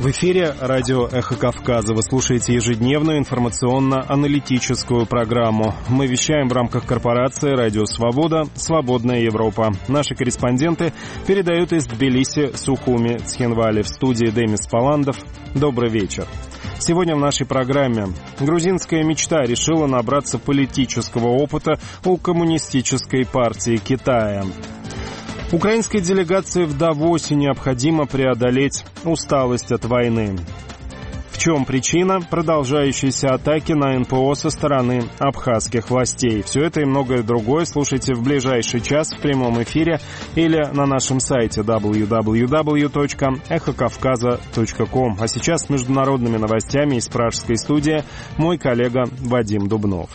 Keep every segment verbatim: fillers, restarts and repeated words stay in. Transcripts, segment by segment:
В эфире радио «Эхо Кавказа». Вы слушаете ежедневную информационно-аналитическую программу. Мы вещаем в рамках корпорации «Радио Свобода. Свободная Европа». Наши корреспонденты передают из Тбилиси, Сухуми, Цхинвали. В студии Демис Паландов. Добрый вечер. Сегодня в нашей программе грузинская мечта решила набраться политического опыта у коммунистической партии Китая. Украинской делегации в Давосе необходимо преодолеть усталость от войны. В чем причина продолжающейся атаки на эн пэ о со стороны абхазских властей? Все это и многое другое слушайте в ближайший час в прямом эфире или на нашем сайте дабл ю дабл ю дабл ю точка эхо кавказа точка ком. А сейчас с международными новостями из пражской студии мой коллега Вадим Дубнов.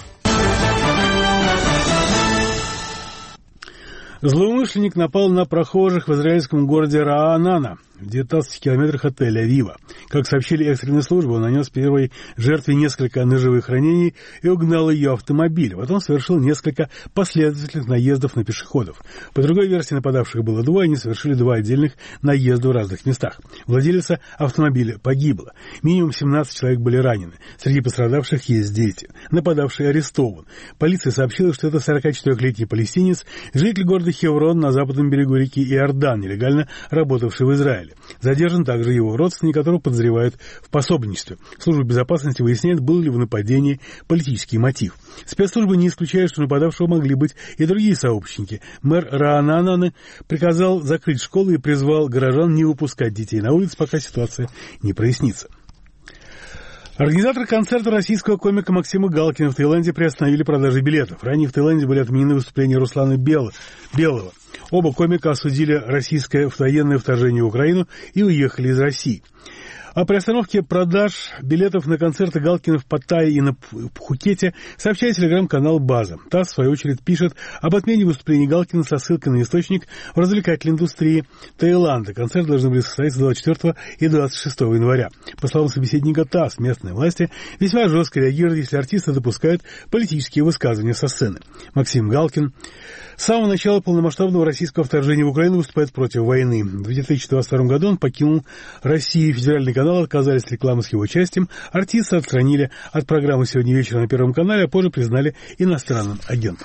Злоумышленник напал на прохожих в израильском городе Раанана, в девятнадцати километрах от Тель-Авива. Как сообщили экстренные службы, он нанес первой жертве несколько ножевых ранений и угнал ее автомобиль. Потом совершил несколько последовательных наездов на пешеходов. По другой версии, нападавших было двое, они совершили два отдельных наезда в разных местах. Владелица автомобиля погибла. Минимум семнадцать человек были ранены. Среди пострадавших есть дети. Нападавший арестован. Полиция сообщила, что это сорокачетырёхлетний палестинец, житель города Хеврон на западном берегу реки Иордан, нелегально работавший в Израиле. Задержан также его родственник, которого подозревают в пособничестве. Служба безопасности выясняет, был ли в нападении политический мотив. Спецслужбы не исключают, что нападавшего могли быть и другие сообщники. Мэр Раананы приказал закрыть школы и призвал горожан не выпускать детей на улицу, пока ситуация не прояснится. Организаторы концерта российского комика Максима Галкина в Таиланде приостановили продажи билетов. Ранее в Таиланде были отменены выступления Руслана Белого. Оба комика осудили российское военное вторжение в Украину и уехали из России. О приостановке продаж билетов на концерты Галкина в Паттайе и на Пхукете сообщает телеграм-канал «База». ТАСС, в свою очередь, пишет об отмене выступлений Галкина со ссылкой на источник в развлекательной индустрии Таиланда. Концерты должны были состояться двадцать четвёртого и двадцать шестого января. По словам собеседника ТАСС, местные власти весьма жестко реагируют, если артисты допускают политические высказывания со сцены. Максим Галкин с самого начала полномасштабного российского вторжения в Украину выступает против войны. В две тысячи двадцать втором году он покинул Россию. Федеральный канал отказались от рекламы с его участием. Артиста отстранили от программы «Сегодня вечером» на Первом канале, а позже признали иностранным агентом.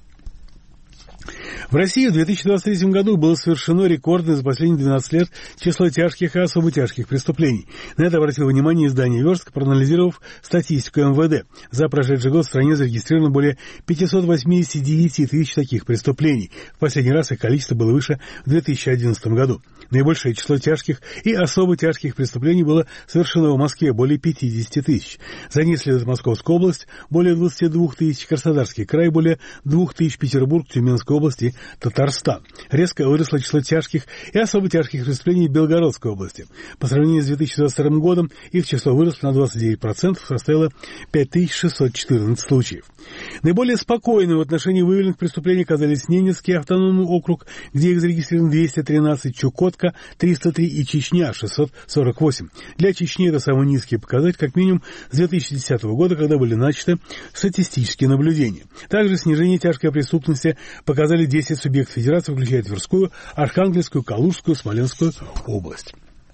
В России в две тысячи двадцать третьем году было совершено рекордное за последние двенадцать лет число тяжких и особо тяжких преступлений. На это обратило внимание издание «Верстка», проанализировав статистику эм вэ дэ. За прошедший год в стране зарегистрировано более пятьсот восемьдесят девять тысяч таких преступлений. В последний раз их количество было выше в две тысячи одиннадцатом году. Наибольшее число тяжких и особо тяжких преступлений было совершено в Москве, более пятьдесят тысяч. За ней следует Московская область, более двадцать два тысяч, Краснодарский край, более двух тысяч, Петербург, Тюменская область и Татарстан. Резко выросло число тяжких и особо тяжких преступлений в Белгородской области. По сравнению с две тысячи двадцать вторым годом их число выросло на двадцать девять процентов, составило пять тысяч шестьсот четырнадцать случаев. Наиболее спокойными в отношении выявленных преступлений оказались Ненецкий автономный округ, где их зарегистрировано двести тринадцать, Чукотка триста три и Чечня шестьсот сорок восемь. Для Чечни это самый низкий показатель, как минимум с две тысячи десятого года, когда были начаты статистические наблюдения. Также снижение тяжкой преступности показали десять субъектов федерации, включая Тверскую, Архангельскую, Калужскую, Смоленскую область.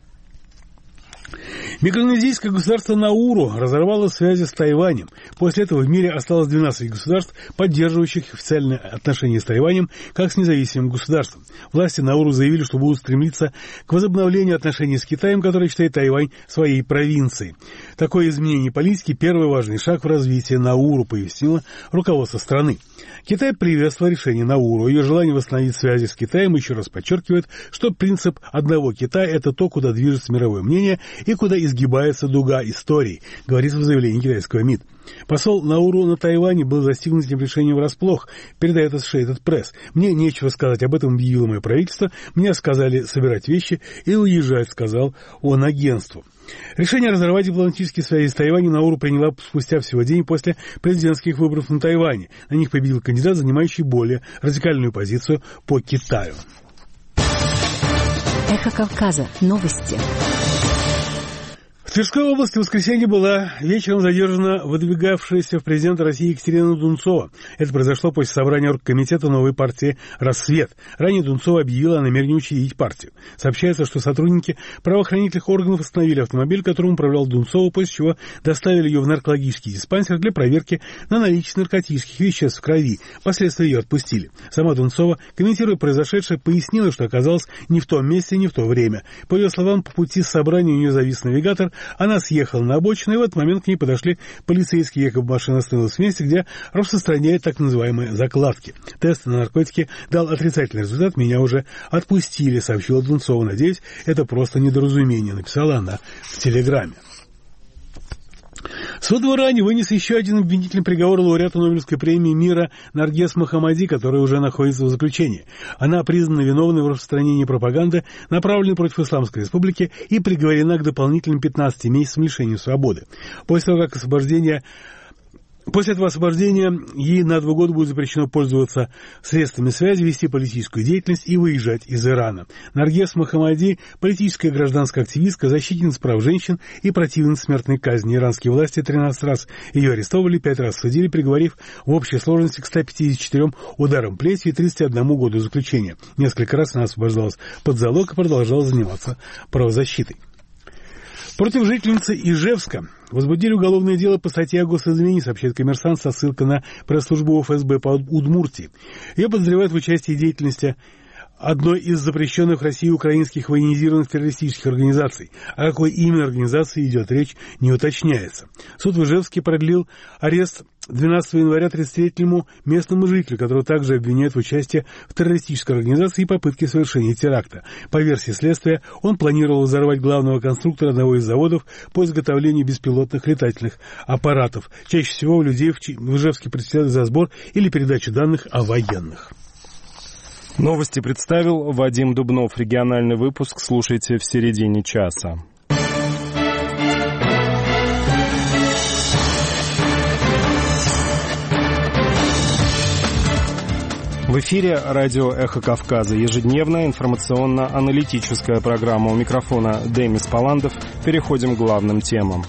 Микронезийское государство Науру разорвало связи с Тайванем. После этого в мире осталось двенадцать государств, поддерживающих официальные отношения с Тайванем как с независимым государством. Власти Науру заявили, что будут стремиться к возобновлению отношений с Китаем, который считает Тайвань своей провинцией. Такое изменение политики – первый важный шаг в развитии Науру, пояснило руководство страны. Китай приветствовал решение Науру. Ее желание восстановить связи с Китаем еще раз подчеркивает, что принцип одного Китая – это то, куда движется мировое мнение и куда изгибается дуга истории, говорится в заявлении китайского МИД. Посол Науру на Тайване был застигнут этим решением врасплох, передает Associated Press. «Мне нечего сказать, об этом объявило мое правительство. Мне сказали собирать вещи и уезжать», сказал он агентству. Решение разорвать дипломатические связи с Тайванем Науру приняла спустя всего день после президентских выборов на Тайване. На них победил кандидат, занимающий более радикальную позицию по Китаю. Эхо Кавказа. Новости. В Тверской области в воскресенье была вечером задержана выдвигавшаяся в президенты России Екатерина Дунцова. Это произошло после собрания оргкомитета новой партии «Рассвет». Ранее Дунцова объявила о намерении учредить партию. Сообщается, что сотрудники правоохранительных органов остановили автомобиль, которым управлял Дунцова, после чего доставили ее в наркологический диспансер для проверки на наличие наркотических веществ в крови. Впоследствии ее отпустили. Сама Дунцова, комментируя произошедшее, пояснила, что оказалась не в том месте, не в то время. По ее словам, по пути с собрания у нее завис навигатор. Она съехала на обочину, и в этот момент к ней подошли полицейские. Якобы машина остановилась в месте, где распространяют так называемые закладки. Тест на наркотики дал отрицательный результат. Меня уже отпустили, сообщила Дунцова. Надеюсь, это просто недоразумение, написала она в Телеграме. Суд в Иране вынес еще один обвинительный приговор лауреату Нобелевской премии мира Наргиз Мохаммади, которая уже находится в заключении. Она признана виновной в распространении пропаганды, направленной против Исламской Республики, и приговорена к дополнительным пятнадцати месяцам лишения свободы. После того, как освобождение... После этого освобождения ей на два года будет запрещено пользоваться средствами связи, вести политическую деятельность и выезжать из Ирана. Наргиз Мохаммади – политическая и гражданская активистка, защитница прав женщин и противница смертной казни. Иранские власти тринадцать раз ее арестовали, пять раз судили, приговорив в общей сложности к ста пятидесяти четырем ударам плетью и тридцати одному году заключения. Несколько раз она освобождалась под залог и продолжала заниматься правозащитой. Против жительницы Ижевска возбудили уголовное дело по статье о госизмене, сообщает «Коммерсант» со ссылкой на пресс-службу ФСБ по Удмуртии. Ее подозревают в участии в деятельности одной из запрещенных в России украинских военизированных террористических организаций. О какой именно организации идет речь, не уточняется. Суд в Ижевске продлил арест двенадцатого января тридцатилетнему местному жителю, которого также обвиняют в участии в террористической организации и попытке совершения теракта. По версии следствия, он планировал взорвать главного конструктора одного из заводов по изготовлению беспилотных летательных аппаратов. Чаще всего людей в Ижевске предстоят за сбор или передачу данных о военных. Новости представил Вадим Дубнов. Региональный выпуск слушайте в середине часа. В эфире радио «Эхо Кавказа». Ежедневная информационно-аналитическая программа. У микрофона Демис Паландов. Переходим к главным темам.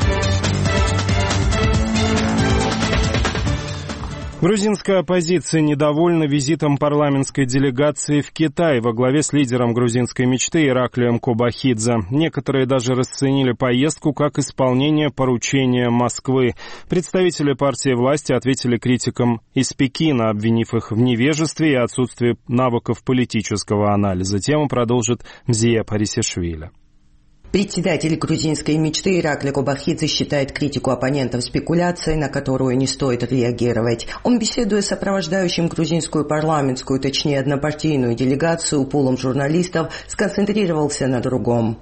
Грузинская оппозиция недовольна визитом парламентской делегации в Китай во главе с лидером грузинской мечты Ираклием Кобахидзе. Некоторые даже расценили поездку как исполнение поручения Москвы. Представители партии власти ответили критикам из Пекина, обвинив их в невежестве и отсутствии навыков политического анализа. Тему продолжит Мзия Парисишвили. Председатель грузинской мечты Иракли Кобахидзе считает критику оппонентов спекуляцией, на которую не стоит реагировать. Он, беседуя с сопровождающим грузинскую парламентскую, точнее однопартийную делегацию пулом журналистов, сконцентрировался на другом.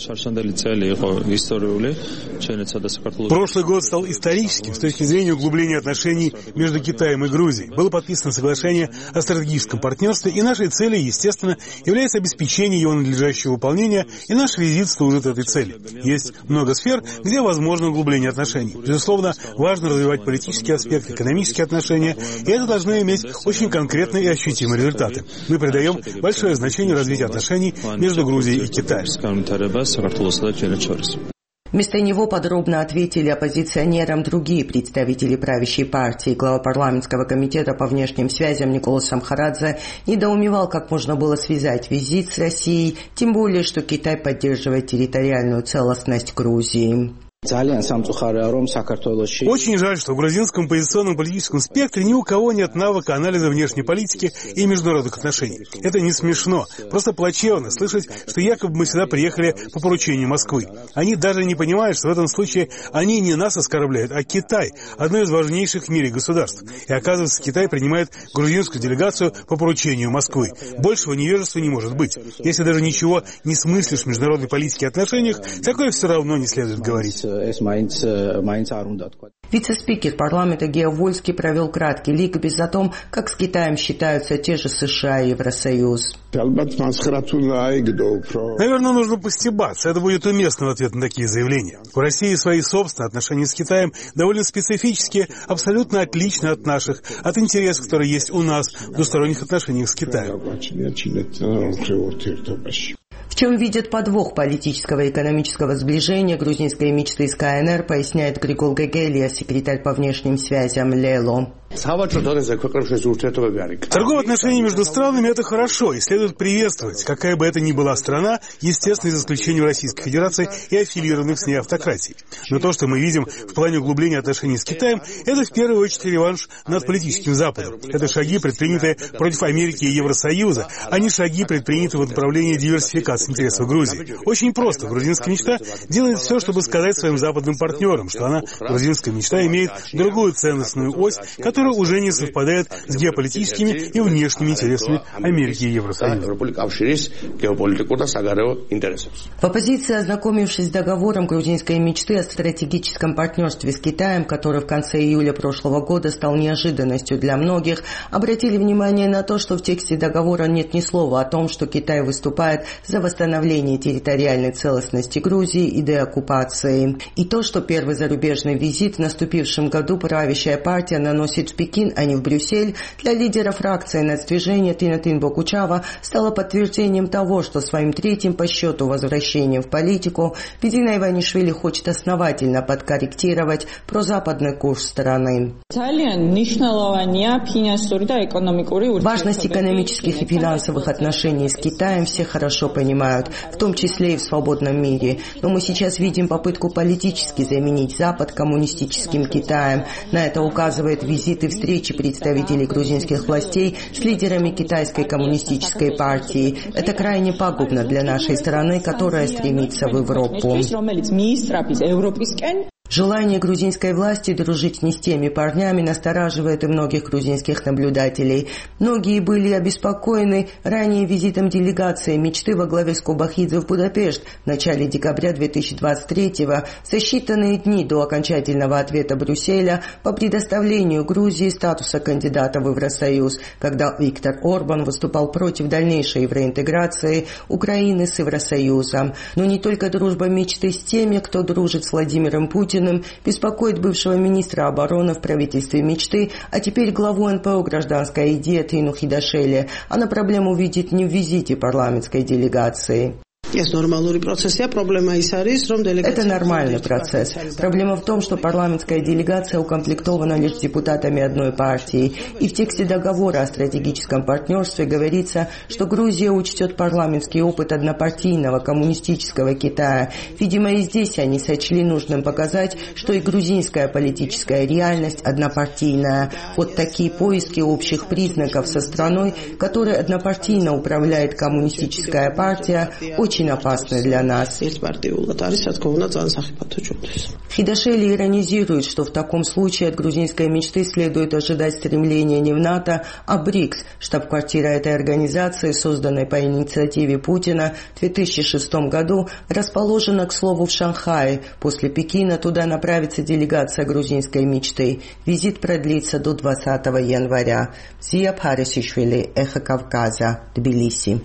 Прошлый год стал историческим с точки зрения углубления отношений между Китаем и Грузией. Было подписано соглашение о стратегическом партнерстве, и нашей целью, естественно, является обеспечение его надлежащего выполнения, и наш визит служит этой цели. Есть много сфер, где возможно углубление отношений. Безусловно, важно развивать политический аспект, экономические отношения, и это должно иметь очень конкретные и ощутимые результаты. Мы придаем большое значение развитию отношений между Грузией и Китаем. Вместо него подробно ответили оппозиционерам другие представители правящей партии. Глава парламентского комитета по внешним связям Николас Самхарадзе недоумевал, как можно было связать визит с Россией, тем более, что Китай поддерживает территориальную целостность Грузии. Очень жаль, что в грузинском оппозиционном политическом спектре ни у кого нет навыка анализа внешней политики и международных отношений. Это не смешно, просто плачевно слышать, что якобы мы сюда приехали по поручению Москвы. Они даже не понимают, что в этом случае они не нас оскорбляют, а Китай, одно из важнейших в мире государств. И оказывается, Китай принимает грузинскую делегацию по поручению Москвы. Большего невежества не может быть. Если даже ничего не смыслишь в международной политике и отношениях, такое все равно не следует говорить. Вице-спикер парламента Гео Вольский провел краткий ликбез о том, как с Китаем считаются те же США и Евросоюз. Наверное, нужно постебаться. Это будет уместный ответ на такие заявления. У России свои собственные отношения с Китаем довольно специфические, абсолютно отличны от наших, от интересов, которые есть у нас в двусторонних отношениях с Китаем. В В чем видят подвох политического и экономического сближения грузинской мечты с КНР, поясняет Григол Гегелия, секретарь по внешним связям ЛЕЛО. Торговые отношения между странами – это хорошо, и следует приветствовать, какая бы это ни была страна, естественно, за исключением Российской Федерации и аффилированных с ней автократий. Но то, что мы видим в плане углубления отношений с Китаем, это в первую очередь реванш над политическим Западом. Это шаги, предпринятые против Америки и Евросоюза, а не шаги, предпринятые в направлении диверсификации интересов Грузии. Очень просто. Грузинская мечта делает все, чтобы сказать своим западным партнерам, что она, грузинская мечта, имеет другую ценностную ось, которая уже не совпадает с геополитическими и внешними интересами Америки и Евросоюза. В оппозиции, ознакомившись с договором грузинской мечты о стратегическом партнерстве с Китаем, который в конце июля прошлого года стал неожиданностью для многих, обратили внимание на то, что в тексте договора нет ни слова о том, что Китай выступает за восстановление территориальной целостности Грузии и деоккупации. И то, что первый зарубежный визит в наступившем году правящая партия наносит в Пекин, а не в Брюссель, для лидера фракции нацдвижения Тинатин Бокучава стало подтверждением того, что своим третьим по счету возвращением в политику Бидина Иванишвили хочет основательно подкорректировать прозападный курс страны. Важность экономических и финансовых отношений с Китаем все хорошо понимают, в том числе и в свободном мире. Но мы сейчас видим попытку политически заменить Запад коммунистическим Китаем. На это указывает визит и встречи представителей грузинских властей с лидерами китайской коммунистической партии. Это крайне пагубно для нашей страны, которая стремится в Европу. Желание грузинской власти дружить не с теми парнями настораживает и многих грузинских наблюдателей. Многие были обеспокоены ранее визитом делегации мечты во главе с Кобахидзе в Будапешт в начале декабря две тысячи двадцать третьего, за считанные дни до окончательного ответа Брюсселя по предоставлению Грузии статуса кандидата в Евросоюз, когда Виктор Орбан выступал против дальнейшей евроинтеграции Украины с Евросоюзом. Но не только дружба мечты с теми, кто дружит с Владимиром Путиным, беспокоит бывшего министра обороны в правительстве мечты, а теперь главу эн пэ о «Гражданская идея» Тину Хидашели. Она проблему видит не в визите парламентской делегации. Это нормальный процесс. Проблема в том, что парламентская делегация укомплектована лишь депутатами одной партии. И в тексте договора о стратегическом партнерстве говорится, что Грузия учтет парламентский опыт однопартийного коммунистического Китая. Видимо, и здесь они сочли нужным показать, что и грузинская политическая реальность однопартийная. Вот такие поиски общих признаков со страной, которой однопартийно управляет коммунистическая партия, очень опасны для нас. Хидашели иронизирует, что в таком случае от грузинской мечты следует ожидать стремления не в НАТО, а БРИКС, штаб-квартира этой организации, созданной по инициативе Путина в две тысячи шестом году, расположена, к слову, в Шанхае. После Пекина туда направится делегация грузинской мечты. Визит продлится до двадцатого января. Зия Парисишвили, Эхо Кавказа, Тбилиси.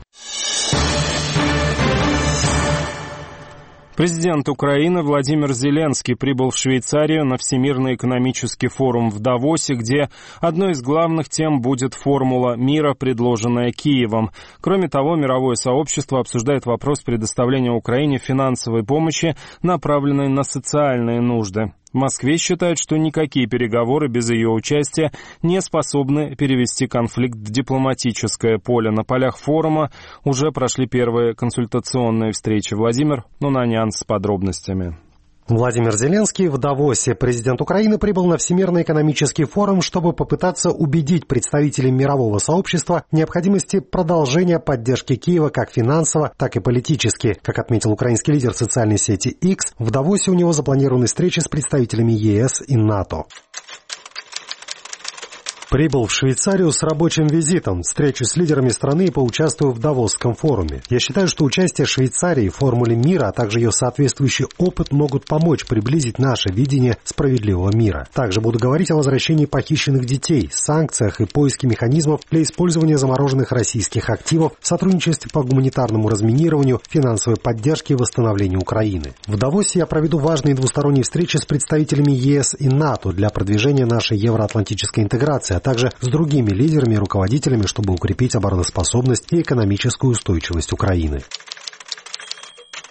Президент Украины Владимир Зеленский прибыл в Швейцарию на Всемирный экономический форум в Давосе, где одной из главных тем будет формула мира, предложенная Киевом. Кроме того, мировое сообщество обсуждает вопрос предоставления Украине финансовой помощи, направленной на социальные нужды. В Москве считают, что никакие переговоры без ее участия не способны перевести конфликт в дипломатическое поле. На полях форума уже прошли первые консультационные встречи. Владимир Нунанян с подробностями. Владимир Зеленский в Давосе. Президент Украины прибыл на Всемирный экономический форум, чтобы попытаться убедить представителей мирового сообщества в необходимости продолжения поддержки Киева как финансово, так и политически. Как отметил украинский лидер социальной сети X, в Давосе у него запланированы встречи с представителями е эс и НАТО. Прибыл в Швейцарию с рабочим визитом, встречусь с лидерами страны и поучаствую в Давосском форуме. Я считаю, что участие Швейцарии в формуле мира, а также ее соответствующий опыт могут помочь приблизить наше видение справедливого мира. Также буду говорить о возвращении похищенных детей, санкциях и поиске механизмов для использования замороженных российских активов, сотрудничестве по гуманитарному разминированию, финансовой поддержке и восстановлению Украины. В Давосе я проведу важные двусторонние встречи с представителями е эс и НАТО для продвижения нашей евроатлантической интеграции, а также с другими лидерами и руководителями, чтобы укрепить обороноспособность и экономическую устойчивость Украины.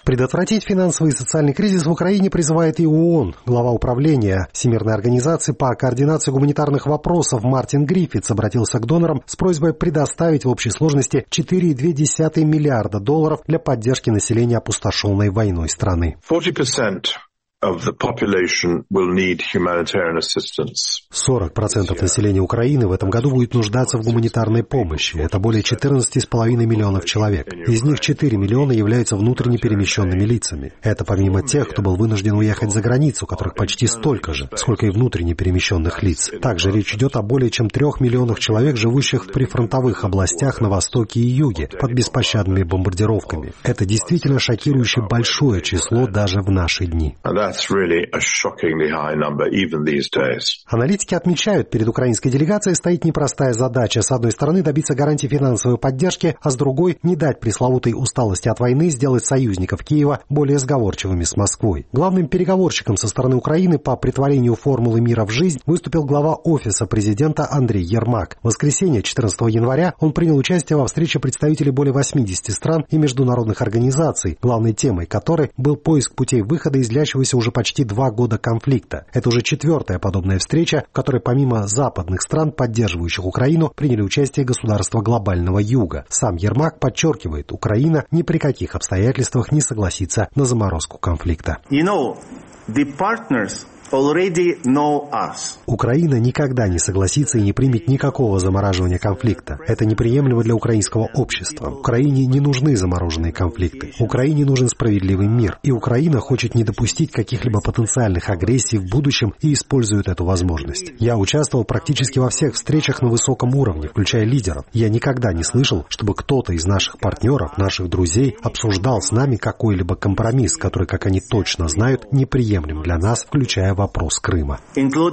Предотвратить финансовый и социальный кризис в Украине призывает и ООН. Глава управления Всемирной организации по координации гуманитарных вопросов Мартин Гриффитс обратился к донорам с просьбой предоставить в общей сложности четыре целых две десятых миллиарда долларов для поддержки населения опустошенной войной страны. сорок процентов населения Украины в этом году будет нуждаться в гуманитарной помощи. Это более четырнадцать целых пять миллионов человек. Из них четыре миллиона являются внутренне перемещенными лицами. Это помимо тех, кто был вынужден уехать за границу, которых почти столько же, сколько и внутренне перемещенных лиц. Также речь идет о более чем трех миллионах человек, живущих в прифронтовых областях на востоке и юге, под беспощадными бомбардировками. Это действительно шокирующе большое число даже в наши дни. Аналитики отмечают, перед украинской делегацией стоит непростая задача. С одной стороны, добиться гарантий финансовой поддержки, а с другой, не дать пресловутой усталости от войны сделать союзников Киева более сговорчивыми с Москвой. Главным переговорщиком со стороны Украины по претворению формулы мира в жизнь выступил глава Офиса президента Андрей Ермак. В воскресенье, четырнадцатого января, он принял участие во встрече представителей более восьмидесяти стран и международных организаций, главной темой которой был поиск путей выхода из длящегося уже почти два года конфликта. Это уже четвертая подобная встреча, в которой помимо западных стран, поддерживающих Украину, приняли участие государства глобального юга. Сам Ермак подчеркивает, Украина ни при каких обстоятельствах не согласится на заморозку конфликта. You know, the partners already know us. Украина никогда не согласится и не примет никакого замораживания конфликта. Это неприемлемо для украинского общества. Украине не нужны замороженные конфликты. Украине нужен справедливый мир. И Украина хочет не допустить каких-либо потенциальных агрессий в будущем и использует эту возможность. Я участвовал практически во всех встречах на высоком уровне, включая лидеров. Я никогда не слышал, чтобы кто-то из наших партнеров, наших друзей, обсуждал с нами какой-либо компромисс, который, как они точно знают, неприемлем для нас, включая вопрос Крыма.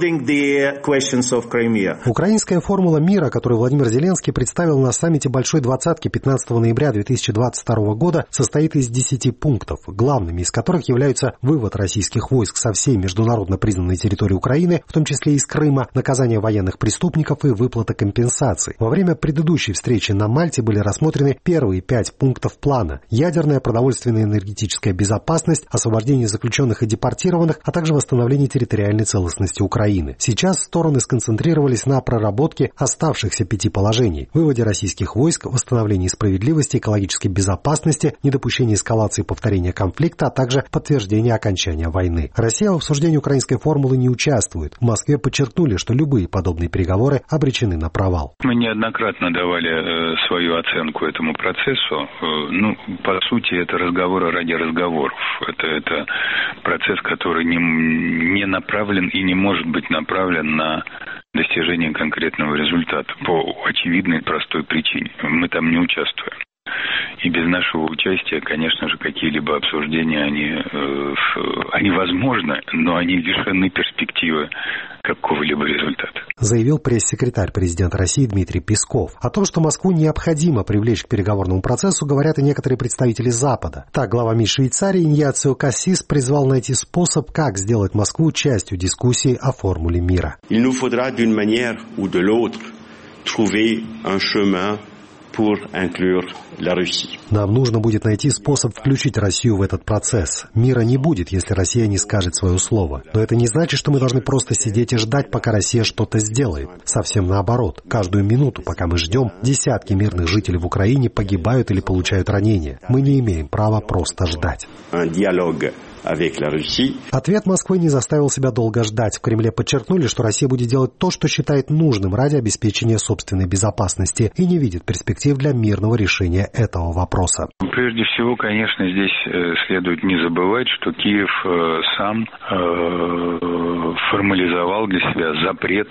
Украинская формула мира, которую Владимир Зеленский представил на саммите Большой двадцатки пятнадцатого ноября две тысячи двадцать второго года, состоит из десяти пунктов, главными из которых являются вывод российских войск со всей международно признанной территории Украины, в том числе из Крыма, наказание военных преступников и выплата компенсаций. Во время предыдущей встречи на Мальте были рассмотрены первые пять пунктов плана: ядерная, продовольственная, энергетическая безопасность, освобождение заключенных и депортированных, а также восстановление территориальной целостности Украины. Сейчас стороны сконцентрировались на проработке оставшихся пяти положений: выводе российских войск, восстановлении справедливости, экологической безопасности, недопущении эскалации и повторения конфликта, а также подтверждение окончания войны. Россия в обсуждении украинской формулы не участвует. В Москве подчеркнули, что любые подобные переговоры обречены на провал. Мы неоднократно давали э, свою оценку этому процессу. Э, ну, по сути, это разговоры ради разговоров. Это, это процесс, который не, не направлен и не может быть направлен на достижение конкретного результата по очевидной простой причине. Мы там не участвуем. И без нашего участия, конечно же, какие-либо обсуждения, они, э, они возможны, но они лишены перспективы какого-либо результата. Заявил пресс-секретарь президента России Дмитрий Песков. О том, что Москву необходимо привлечь к переговорному процессу, говорят и некоторые представители Запада. Так, глава МИД Швейцарии Иньяцио Кассис призвал найти способ, как сделать Москву частью дискуссии о формуле мира. Il nous faudra d'une manière ou de l'autre trouver un chemin pour inclure la Russie. Нам нужно будет найти способ включить Россию в этот процесс. Мира не будет, если Россия не скажет свое слово. Но это не значит, что мы должны просто сидеть и ждать, пока Россия что-то сделает. Совсем наоборот. Каждую минуту, пока мы ждем, десятки мирных жителей в Украине погибают или получают ранения. Мы не имеем права просто ждать. Un dialogue avec la Russie. Ответ Москвы не заставил себя долго ждать. В Кремле подчеркнули, что Россия будет делать то, что считает нужным ради обеспечения собственной безопасности и не видит перспектив для мирного решения этого вопроса. Прежде всего, конечно, здесь следует не забывать, что Киев сам формализовал для себя запрет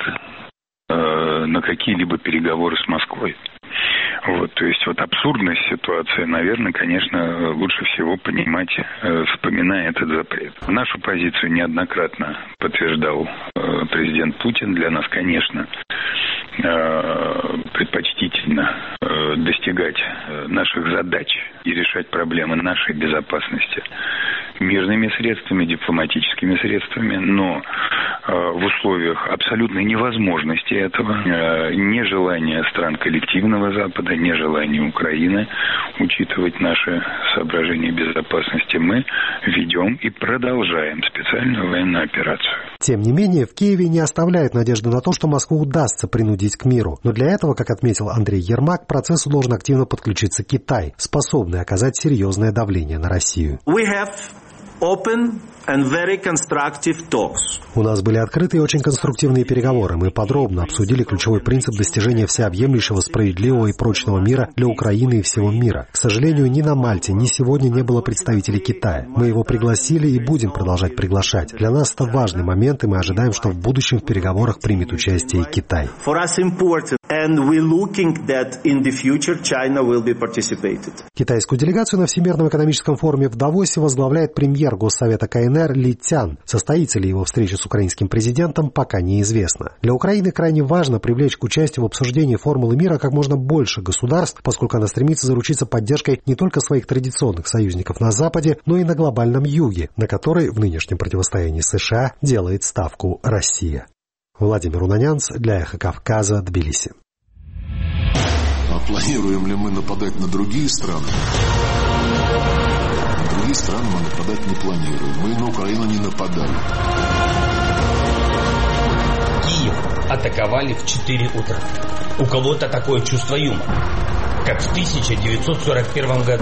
на какие-либо переговоры с Москвой. Вот, то есть вот абсурдность ситуации, наверное, конечно, лучше всего понимать, э, вспоминая этот запрет. Нашу позицию неоднократно подтверждал э, президент Путин. Для нас, конечно, э, предпочтительно э, достигать э, наших задач и решать проблемы нашей безопасности мирными средствами, дипломатическими средствами, но в условиях абсолютной невозможности этого, нежелания стран коллективного Запада, нежелания Украины учитывать наши соображения безопасности, мы ведем и продолжаем специальную военную операцию. Тем не менее, в Киеве не оставляют надежды на то, что Москву удастся принудить к миру. Но для этого, как отметил Андрей Ермак, к процессу должен активно подключиться Китай, способный оказать серьезное давление на Россию. We have open and very constructive talks. У нас были открытые и очень конструктивные переговоры. Мы подробно обсудили ключевой принцип достижения всеобъемлющего, справедливого и прочного мира для Украины и всего мира. К сожалению, ни на Мальте, ни сегодня не было представителей Китая. Мы его пригласили и будем продолжать приглашать. Для нас это важный момент, и мы ожидаем, что в будущем в переговорах примет участие и Китай. For us important, and we're looking that in the future China will be participated. Китайскую делегацию на Всемирном экономическом форуме в Давосе возглавляет премьер Госсовета КНР Ли Цян. Состоится ли его встреча с украинским президентом, пока неизвестно. Для Украины крайне важно привлечь к участию в обсуждении формулы мира как можно больше государств, поскольку она стремится заручиться поддержкой не только своих традиционных союзников на Западе, но и на глобальном юге, на который в нынешнем противостоянии с США делает ставку Россия. Владимир Унанянц для Эхо Кавказа, Тбилиси. А планируем ли мы нападать на другие страны? На другие страны мы нападать не планируем. Мы на Украину не нападали. Киев атаковали в четыре утра. У кого-то такое чувство юмора, как в тысяча девятьсот сорок первом году.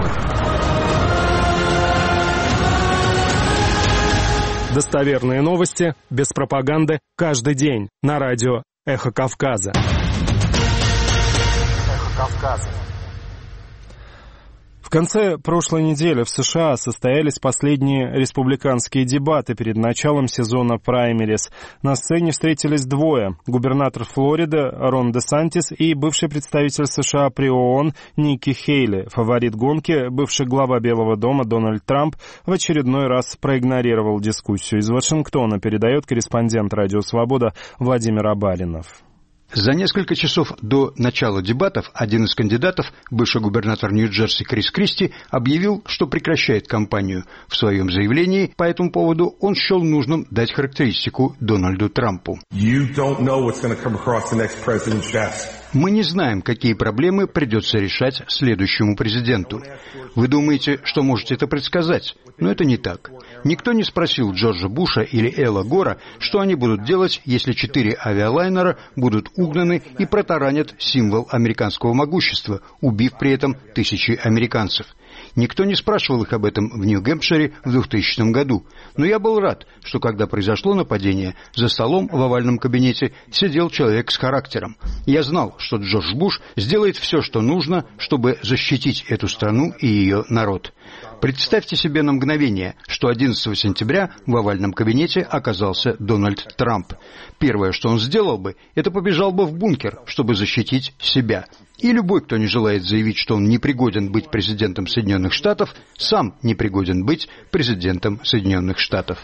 Достоверные новости, без пропаганды, каждый день на радио «Эхо Кавказа». «Эхо Кавказа». В конце прошлой недели в США состоялись последние республиканские дебаты перед началом сезона праймерис. На сцене встретились двое – губернатор Флориды Рон Десантис и бывший представитель США при ООН Ники Хейли. Фаворит гонки, бывший глава Белого дома Дональд Трамп, в очередной раз проигнорировал дискуссию. Из Вашингтона передает корреспондент «Радио Свобода» Владимир Абаринов. За несколько часов до начала дебатов один из кандидатов, бывший губернатор Нью-Джерси Крис Кристи, объявил, что прекращает кампанию. В своем заявлении по этому поводу он счел нужным дать характеристику Дональду Трампу. Мы не знаем, какие проблемы придется решать следующему президенту. Вы думаете, что можете это предсказать? Но это не так. Никто не спросил Джорджа Буша или Элла Гора, что они будут делать, если четыре авиалайнера будут угнаны и протаранят символ американского могущества, убив при этом тысячи американцев. Никто не спрашивал их об этом в Нью-Гэмпшире в двухтысячном году. Но я был рад, что когда произошло нападение, за столом в овальном кабинете сидел человек с характером. Я знал, что Джордж Буш сделает все, что нужно, чтобы защитить эту страну и ее народ. Представьте себе на мгновение, что одиннадцатого сентября в овальном кабинете оказался Дональд Трамп. Первое, что он сделал бы, это побежал бы в бункер, чтобы защитить себя. И любой, кто не желает заявить, что он непригоден быть президентом Соединенных Штатов, сам непригоден быть президентом Соединенных Штатов.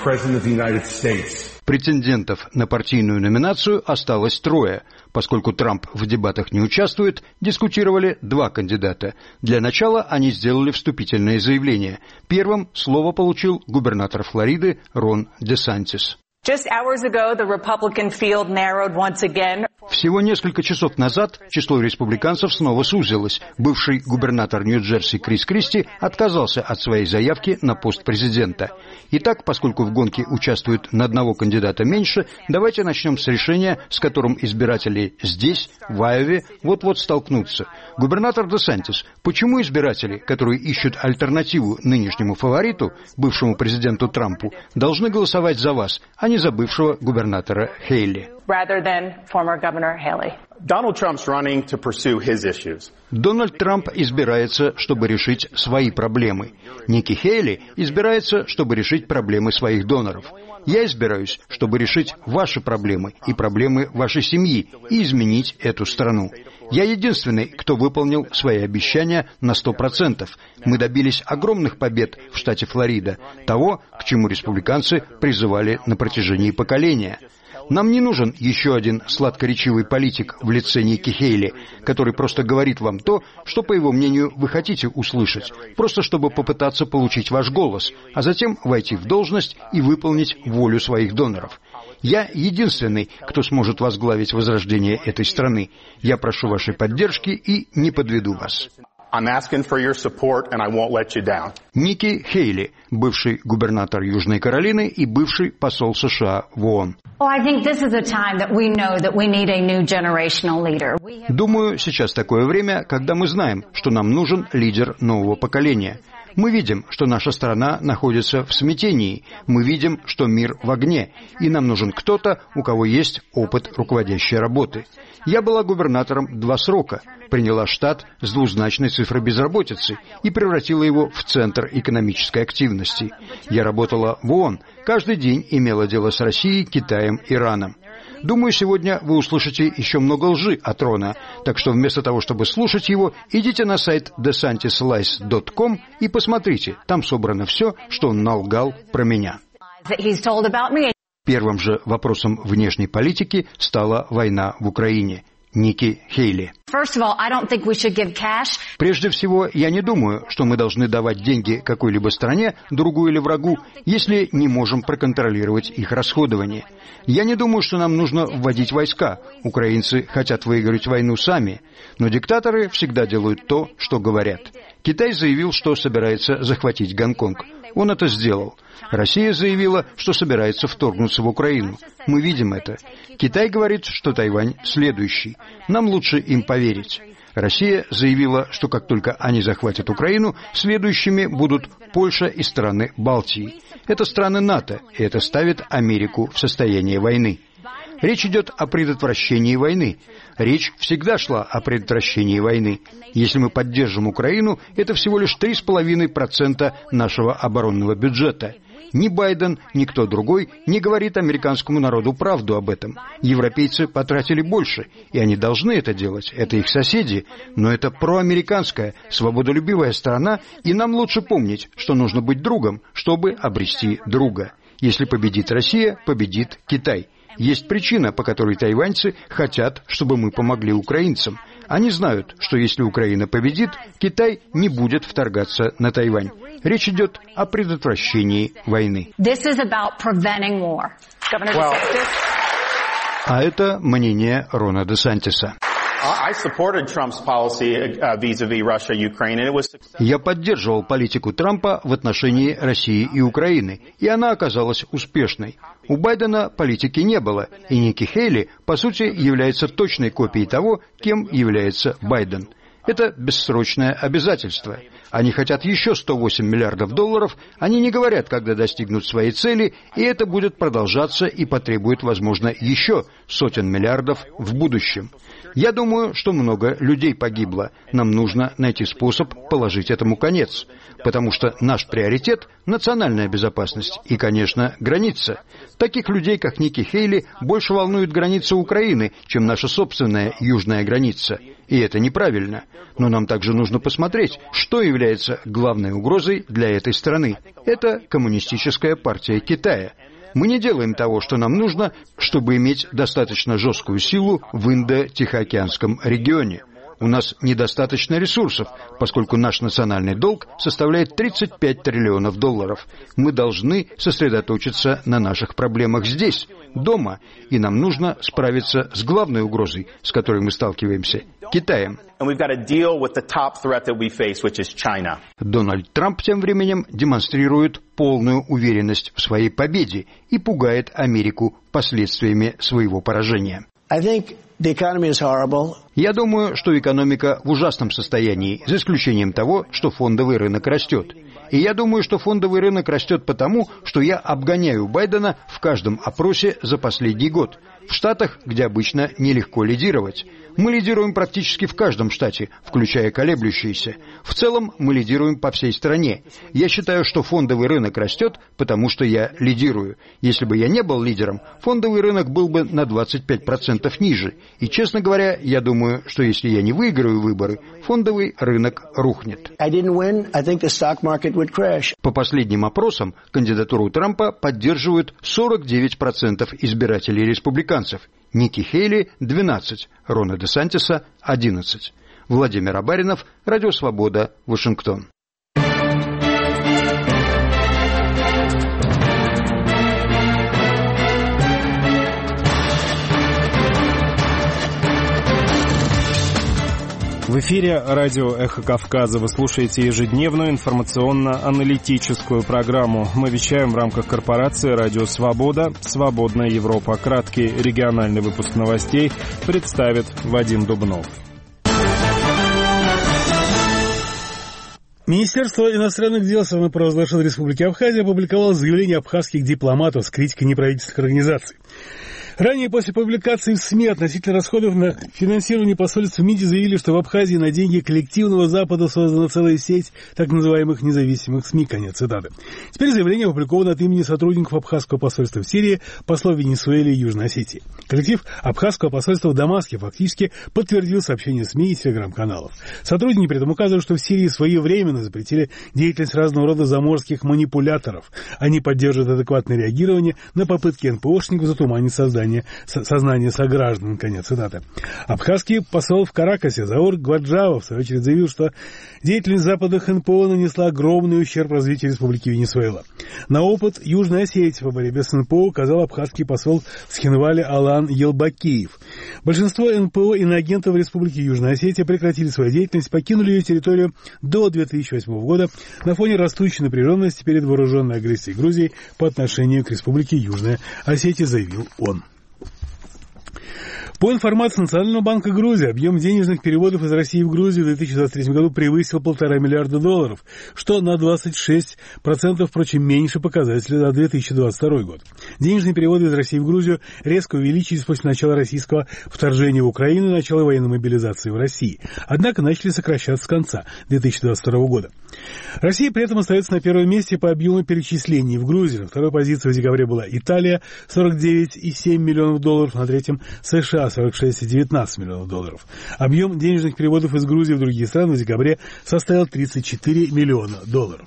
Претендентов на партийную номинацию осталось трое. Поскольку Трамп в дебатах не участвует, дискутировали два кандидата. Для начала они сделали вступительное заявление. Первым слово получил губернатор Флориды Рон Десантис. Всего несколько часов назад число республиканцев снова сузилось. Бывший губернатор Нью-Джерси Крис Кристи отказался от своей заявки на пост президента. Итак, поскольку в гонке участвует на одного кандидата меньше, давайте начнем с решения, с которым избиратели здесь, в Айове, вот-вот столкнутся. Губернатор Десантис, почему избиратели, которые ищут альтернативу нынешнему фавориту, бывшему президенту Трампу, должны голосовать за вас, а не за бывшего губернатора Хейли? Дональд Трамп избирается, чтобы решить свои проблемы. Ники Хейли избирается, чтобы решить проблемы своих доноров. Я избираюсь, чтобы решить ваши проблемы и проблемы вашей семьи и изменить эту страну. Я единственный, кто выполнил свои обещания на сто процентов. Мы добились огромных побед в штате Флорида, того, к чему республиканцы призывали на протяжении поколения. Нам не нужен еще один сладкоречивый политик в лице Ники Хейли, который просто говорит вам то, что, по его мнению, вы хотите услышать, просто чтобы попытаться получить ваш голос, а затем войти в должность и выполнить волю своих доноров. Я единственный, кто сможет возглавить возрождение этой страны. Я прошу вашей поддержки и не подведу вас. I'm asking for your support, and I won't let you down. Ники Хейли, бывший губернатор Южной Каролины и бывший посол США в ООН. Думаю, сейчас такое время, когда мы знаем, что нам нужен лидер нового поколения. Мы видим, что наша страна находится в смятении. Мы видим, что мир в огне. И нам нужен кто-то, у кого есть опыт руководящей работы. Я была губернатором два срока, приняла штат с двузначной цифрой безработицы и превратила его в центр экономической активности. Я работала в ООН, каждый день имела дело с Россией, Китаем, Ираном. Думаю, сегодня вы услышите еще много лжи от Рона, так что вместо того, чтобы слушать его, идите на сайт desantis lies точка ком и посмотрите, там собрано все, что он налгал про меня. Первым же вопросом внешней политики стала война в Украине. Ники Хейли. Прежде всего, я не думаю, что мы должны давать деньги какой-либо стране, другу или врагу, если не можем проконтролировать их расходование. Я не думаю, что нам нужно вводить войска. Украинцы хотят выиграть войну сами, но диктаторы всегда делают то, что говорят. Китай заявил, что собирается захватить Гонконг. Он это сделал. Россия заявила, что собирается вторгнуться в Украину. Мы видим это. Китай говорит, что Тайвань следующий. Нам лучше им поверить. Россия заявила, что как только они захватят Украину, следующими будут Польша и страны Балтии. Это страны НАТО, и это ставит Америку в состояние войны. Речь идет о предотвращении войны. Речь всегда шла о предотвращении войны. Если мы поддержим Украину, это всего лишь три с половиной процента нашего оборонного бюджета. Ни Байден, ни кто другой не говорит американскому народу правду об этом. Европейцы потратили больше, и они должны это делать. Это их соседи, но это проамериканская, свободолюбивая страна, и нам лучше помнить, что нужно быть другом, чтобы обрести друга. Если победит Россия, победит Китай. Есть причина, по которой тайваньцы хотят, чтобы мы помогли украинцам. Они знают, что если Украина победит, Китай не будет вторгаться на Тайвань. Речь идет о предотвращении войны. А это мнение Рона Десантиса. Я поддерживал политику Трампа в отношении России и Украины, и она оказалась успешной. У Байдена политики не было, и Ники Хейли, по сути, является точной копией того, кем является Байден. Это бессрочное обязательство. Они хотят еще сто восемь миллиардов долларов, они не говорят, когда достигнут своей цели, и это будет продолжаться и потребует, возможно, еще сотен миллиардов в будущем. Я думаю, что много людей погибло. Нам нужно найти способ положить этому конец, потому что наш приоритет – национальная безопасность и, конечно, граница. Таких людей, как Ники Хейли, больше волнует граница Украины, чем наша собственная южная граница. И это неправильно. Но нам также нужно посмотреть, что является главной угрозой для этой страны. Это Коммунистическая партия Китая. Мы не делаем того, что нам нужно, чтобы иметь достаточно жесткую силу в Индо-Тихоокеанском регионе. У нас недостаточно ресурсов, поскольку наш национальный долг составляет тридцать пять триллионов долларов. Мы должны сосредоточиться на наших проблемах здесь, дома, и нам нужно справиться с главной угрозой, с которой мы сталкиваемся – Китаем. Дональд Трамп тем временем демонстрирует полную уверенность в своей победе и пугает Америку последствиями своего поражения. Я думаю, что экономика в ужасном состоянии, за исключением того, что фондовый рынок растет. И я думаю, что фондовый рынок растет потому, что я обгоняю Байдена в каждом опросе за последний год. В штатах, где обычно нелегко лидировать. Мы лидируем практически в каждом штате, включая колеблющиеся. В целом мы лидируем по всей стране. Я считаю, что фондовый рынок растет, потому что я лидирую. Если бы я не был лидером, фондовый рынок был бы на двадцать пять процентов ниже. И, честно говоря, я думаю, что если я не выиграю выборы, фондовый рынок рухнет. По последним опросам, кандидатуру Трампа поддерживают сорок девять процентов избирателей республиканцев. Ники Хейли – двенадцать, Рона Де Сантиса – одиннадцать. Владимир Абаринов, Радио Свобода, Вашингтон. В эфире радио «Эхо Кавказа». Вы слушаете ежедневную информационно-аналитическую программу. Мы вещаем в рамках корпорации «Радио Свобода», «Свободная Европа». Краткий региональный выпуск новостей представит Вадим Дубнов. Министерство иностранных дел самопровозглашенной Республики Абхазия опубликовало заявление абхазских дипломатов с критикой неправительственных организаций. Ранее, после публикации в СМИ относительно расходов на финансирование посольств в МИДе, заявили, что в Абхазии на деньги коллективного Запада создана целая сеть так называемых независимых СМИ. Конец цитаты. Теперь заявление опубликовано от имени сотрудников абхазского посольства в Сирии, послов Венесуэле и Южной Осетии. Коллектив абхазского посольства в Дамаске фактически подтвердил сообщения СМИ и телеграм-каналов. Сотрудники при этом указывают, что в Сирии своевременно запретили деятельность разного рода заморских манипуляторов. Они поддерживают адекватное реагирование на попытки эн пэ о-шников затуманить создание сознание сограждан, конец цитаты. Абхазский посол в Каракасе Заур Гваджава в свою очередь заявил, что деятельность западных эн пэ о нанесла огромный ущерб развитию Республики Венесуэла. На опыт Южной Осетии по борьбе с эн пэ о указал абхазский посол в Схинвале Алан Елбакиев. Большинство эн пэ о иноагентов Республики Южная Осетия прекратили свою деятельность, покинули ее территорию до две тысячи восьмого года на фоне растущей напряженности перед вооруженной агрессией Грузии по отношению к Республике Южная Осетия, заявил он. По информации Национального банка Грузии, объем денежных переводов из России в Грузию в две тысячи двадцать третьем году превысил полтора миллиарда долларов, что на двадцать шесть процентов, впрочем, меньше показателя за две тысячи двадцать второй год. Денежные переводы из России в Грузию резко увеличились после начала российского вторжения в Украину и начала военной мобилизации в России. Однако начали сокращаться с конца две тысячи двадцать второго года. Россия при этом остается на первом месте по объему перечислений в Грузию. На второй позиции в декабре была Италия – сорок девять целых семь десятых миллионов долларов, на третьем – США – сорок шесть целых девятнадцать сотых миллионов долларов. Объем денежных переводов из Грузии в другие страны в декабре составил тридцать четыре миллиона долларов.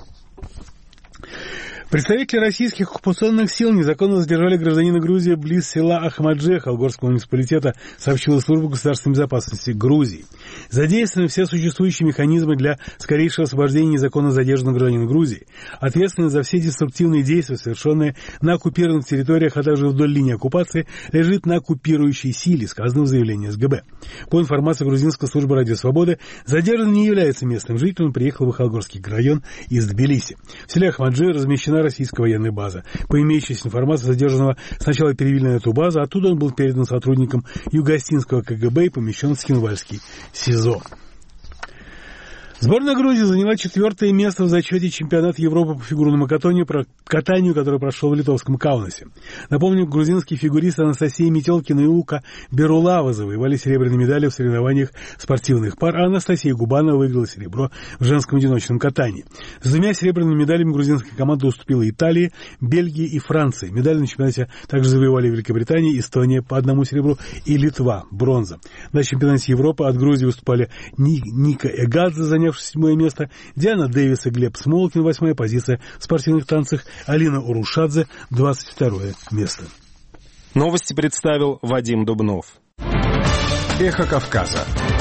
Представители российских оккупационных сил незаконно задержали гражданина Грузии близ села Ахмаджех Алгорского муниципалитета, сообщила служба государственной безопасности Грузии. Задействованы все существующие механизмы для скорейшего освобождения незаконно задержанного гражданина Грузии. Ответственность за все деструктивные действия, совершенные на оккупированных территориях, а также вдоль линии оккупации, лежит на оккупирующей силе, сказано в заявлении эс гэ бэ. По информации грузинской службы «Радио Свободы», задержанный не является местным жителем, приехал в Халгорский район из Тбилиси. В селе Ахмаджи размещена российская военная база. По имеющейся информации, задержанного сначала перевели на эту базу, оттуда он был передан сотрудникам Юго-Осетинского ка гэ бэ и помещен в Схинвальский СИЗО. Сборная Грузии заняла четвертое место в зачете чемпионата Европы по фигурному катанию, катанию, который прошел в литовском Каунасе. Напомню, грузинские фигуристы Анастасия Метелкина и Лука Берулава завоевали серебряные медали в соревнованиях спортивных пар, а Анастасия Губанова выиграла серебро в женском одиночном катании. С двумя серебряными медалями грузинская команда уступила Италии, Бельгии и Франции. Медали на чемпионате также завоевали Великобритания, Эстония по одному серебру и Литва – бронза. На чемпионате Европы от Грузии выступали Ника Эгадзе, занявшая седьмое место, Диана Дэвис и Глеб Смолкин, восьмая позиция в спортивных танцах, Алина Урушадзе, двадцать второе место. Новости представил Вадим Дубнов. Эхо Кавказа.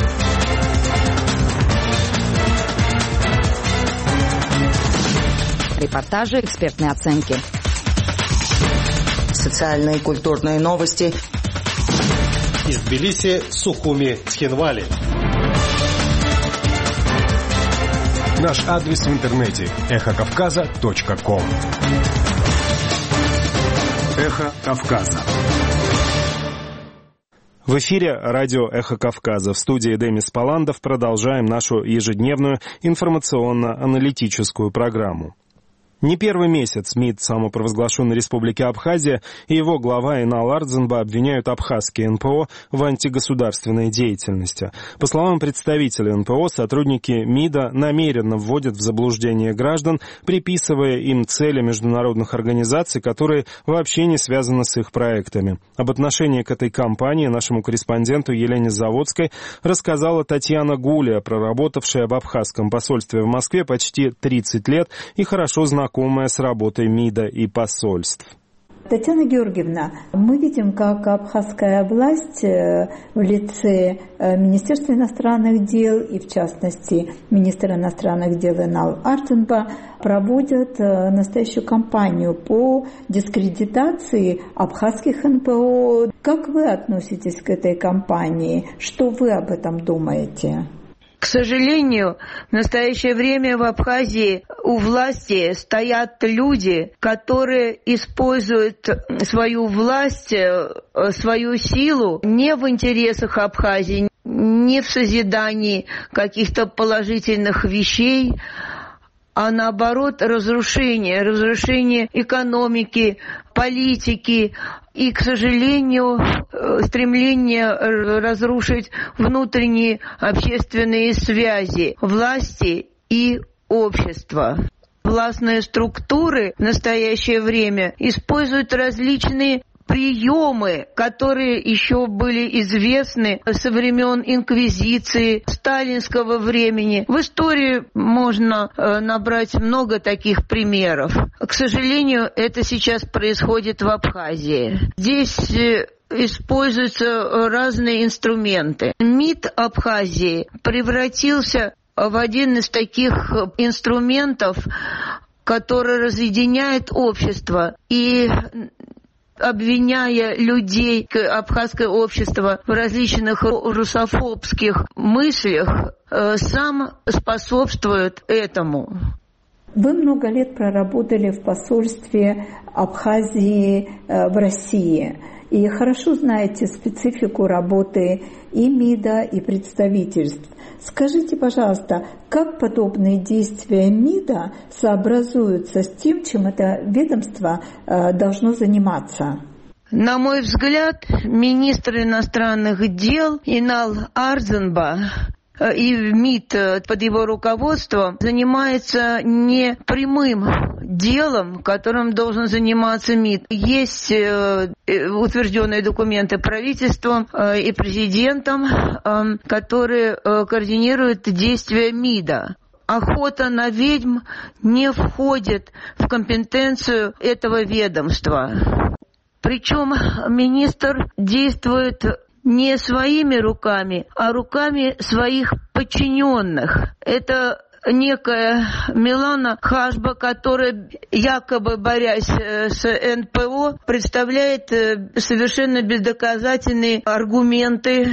Репортажи, экспертные оценки. Социальные и культурные новости. Из Тбилиси, Сухуми, Цхинвали. Наш адрес в интернете эхо кавказа точка ком. Эхо Кавказа. В эфире радио «Эхо Кавказа». В студии Демис Паландов продолжаем нашу ежедневную информационно-аналитическую программу. Не первый месяц МИД самопровозглашенной Республики Абхазия и его глава Инал Ардзинба обвиняют абхазские эн пэ о в антигосударственной деятельности. По словам представителя эн пэ о, сотрудники МИДа намеренно вводят в заблуждение граждан, приписывая им цели международных организаций, которые вообще не связаны с их проектами. Об отношении к этой кампании нашему корреспонденту Елене Заводской рассказала Татьяна Гулия, проработавшая в абхазском посольстве в Москве почти тридцать лет и хорошо знакомая знакомая с работой МИДа и посольств. Татьяна Георгиевна, мы видим, как абхазская власть в лице Министерства иностранных дел и, в частности, министра иностранных дел Инал Ардзинба проводят настоящую кампанию по дискредитации абхазских эн пэ о. Как вы относитесь к этой кампании? Что вы об этом думаете? К сожалению, в настоящее время в Абхазии у власти стоят люди, которые используют свою власть, свою силу не в интересах Абхазии, не в созидании каких-то положительных вещей, а наоборот разрушение, разрушение экономики, политики и, к сожалению, стремление разрушить внутренние общественные связи власти и общества. Властные структуры в настоящее время используют различные приемы, которые еще были известны со времен инквизиции, сталинского времени. В истории можно набрать много таких примеров. К сожалению, это сейчас происходит в Абхазии. Здесь используются разные инструменты. МИД Абхазии превратился в один из таких инструментов, который разъединяет общество и обвиняя людей, абхазское общество в различных русофобских мыслях, сам способствует этому. Вы много лет проработали в посольстве Абхазии в России и хорошо знаете специфику работы и МИДа, и представительств. Скажите, пожалуйста, как подобные действия МИДа сообразуются с тем, чем это ведомство должно заниматься? На мой взгляд, министр иностранных дел Инал Ардзинба и МИД под его руководством занимается не прямым делом, которым должен заниматься МИД. Есть утвержденные документы правительством и президентом, которые координируют действия МИДа. Охота на ведьм не входит в компетенцию этого ведомства. Причем министр действует не своими руками, а руками своих подчиненных. Это некая Милана Хашба, которая, якобы борясь с эн пэ о, представляет совершенно бездоказательные аргументы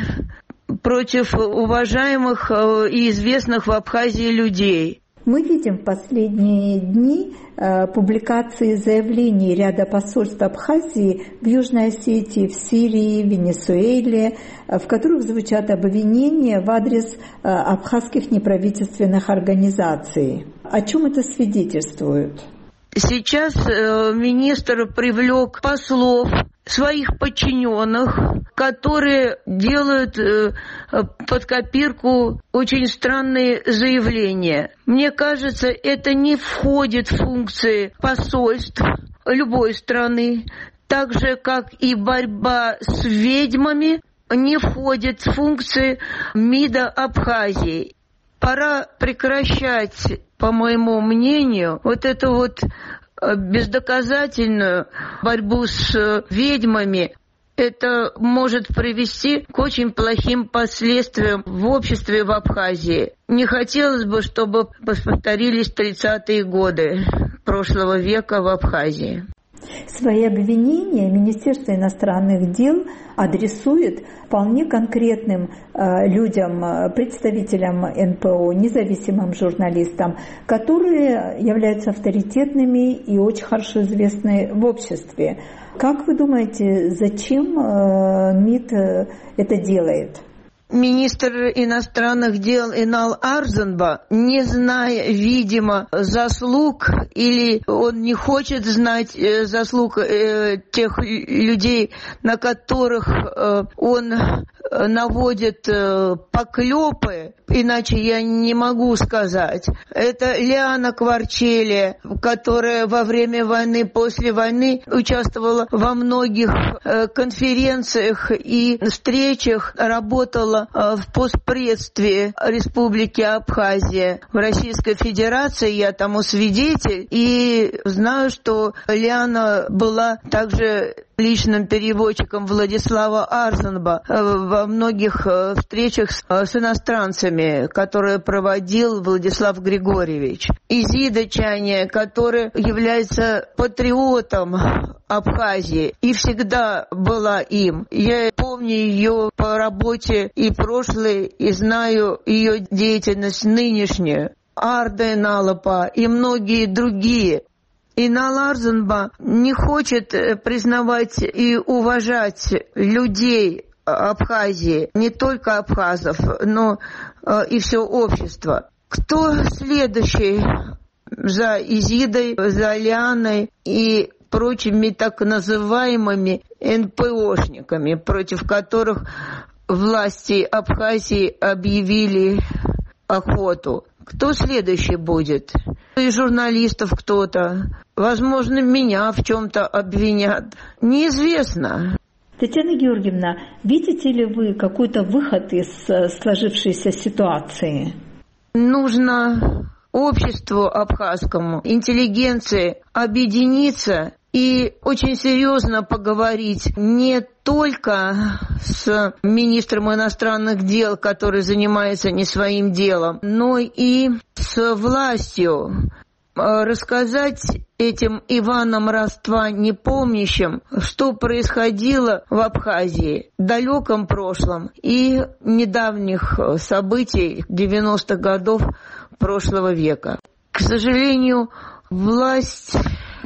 против уважаемых и известных в Абхазии людей. Мы видим в последние дни э, публикации заявлений ряда посольств Абхазии в Южной Осетии, в Сирии, в Венесуэле, э, в которых звучат обвинения в адрес э, абхазских неправительственных организаций. О чем это свидетельствует? Сейчас э, министр привлек послов, своих подчиненных, которые делают э, под копирку очень странные заявления. Мне кажется, это не входит в функции посольств любой страны, так же, как и борьба с ведьмами не входит в функции МИДа Абхазии. Пора прекращать, по моему мнению, вот эту вот бездоказательную борьбу с ведьмами. Это может привести к очень плохим последствиям в обществе в Абхазии. Не хотелось бы, чтобы повторились тридцатые годы прошлого века в Абхазии. Свои обвинения Министерство иностранных дел адресует вполне конкретным э, людям, представителям эн пэ о, независимым журналистам, которые являются авторитетными и очень хорошо известны в обществе. Как вы думаете, зачем э, МИД это делает? министр иностранных дел Инал Арзанба, не зная, видимо, заслуг, или он не хочет знать э, заслуг э, тех людей, на которых э, он наводит э, поклепы, иначе я не могу сказать. Это Лиана Кварчелия, которая во время войны, после войны участвовала во многих э, конференциях и встречах, работала э, в постпредстве Республики Абхазия в Российской Федерации. Я тому свидетель и знаю, что Лиана была также личным переводчиком Владислава Арзанба во многих встречах с иностранцами, которые проводил Владислав Григорьевич. Изида Чайня, которая является патриотом Абхазии и всегда была им. Я помню ее по работе и прошлой, и знаю ее деятельность нынешнюю. Арда Иналапа и многие другие. Инал Арзанба не хочет признавать и уважать людей Абхазии, не только абхазов, но и все общество. Кто следующий за Изидой, за Лианой и прочими так называемыми эн пэ о-шниками, против которых власти Абхазии объявили охоту? Кто следующий будет? Из журналистов кто-то. Возможно, меня в чем-то обвинят. Неизвестно. Татьяна Георгиевна, видите ли вы какой-то выход из сложившейся ситуации? Нужно обществу абхазскому, интеллигенции объединиться и очень серьезно поговорить не только с министром иностранных дел, который занимается не своим делом, но и с властью. Рассказать этим Иванам Роства непомнящим, что происходило в Абхазии в далеком прошлом и недавних событий девяностых годов прошлого века. К сожалению, власть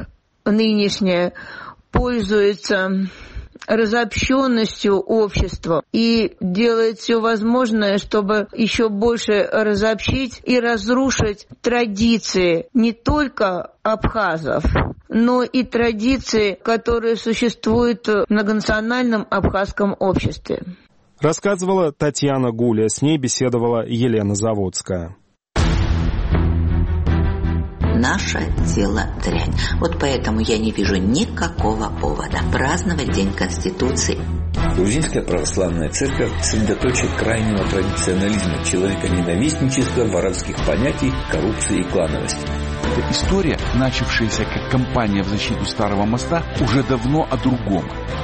нынешняя пользуется разобщенностью общества и делает все возможное, чтобы еще больше разобщить и разрушить традиции не только абхазов, но и традиции, которые существуют в многонациональном абхазском обществе. Рассказывала Татьяна Гуля, с ней беседовала Елена Заводская. Наше дело дрянь. Вот поэтому я не вижу никакого повода праздновать День Конституции. Грузинская православная церковь – средоточие крайнего традиционализма, человеконенавистничества, воровских понятий, коррупции и клановости. Эта история, начавшаяся как кампания в защиту Старого моста, уже давно о другом.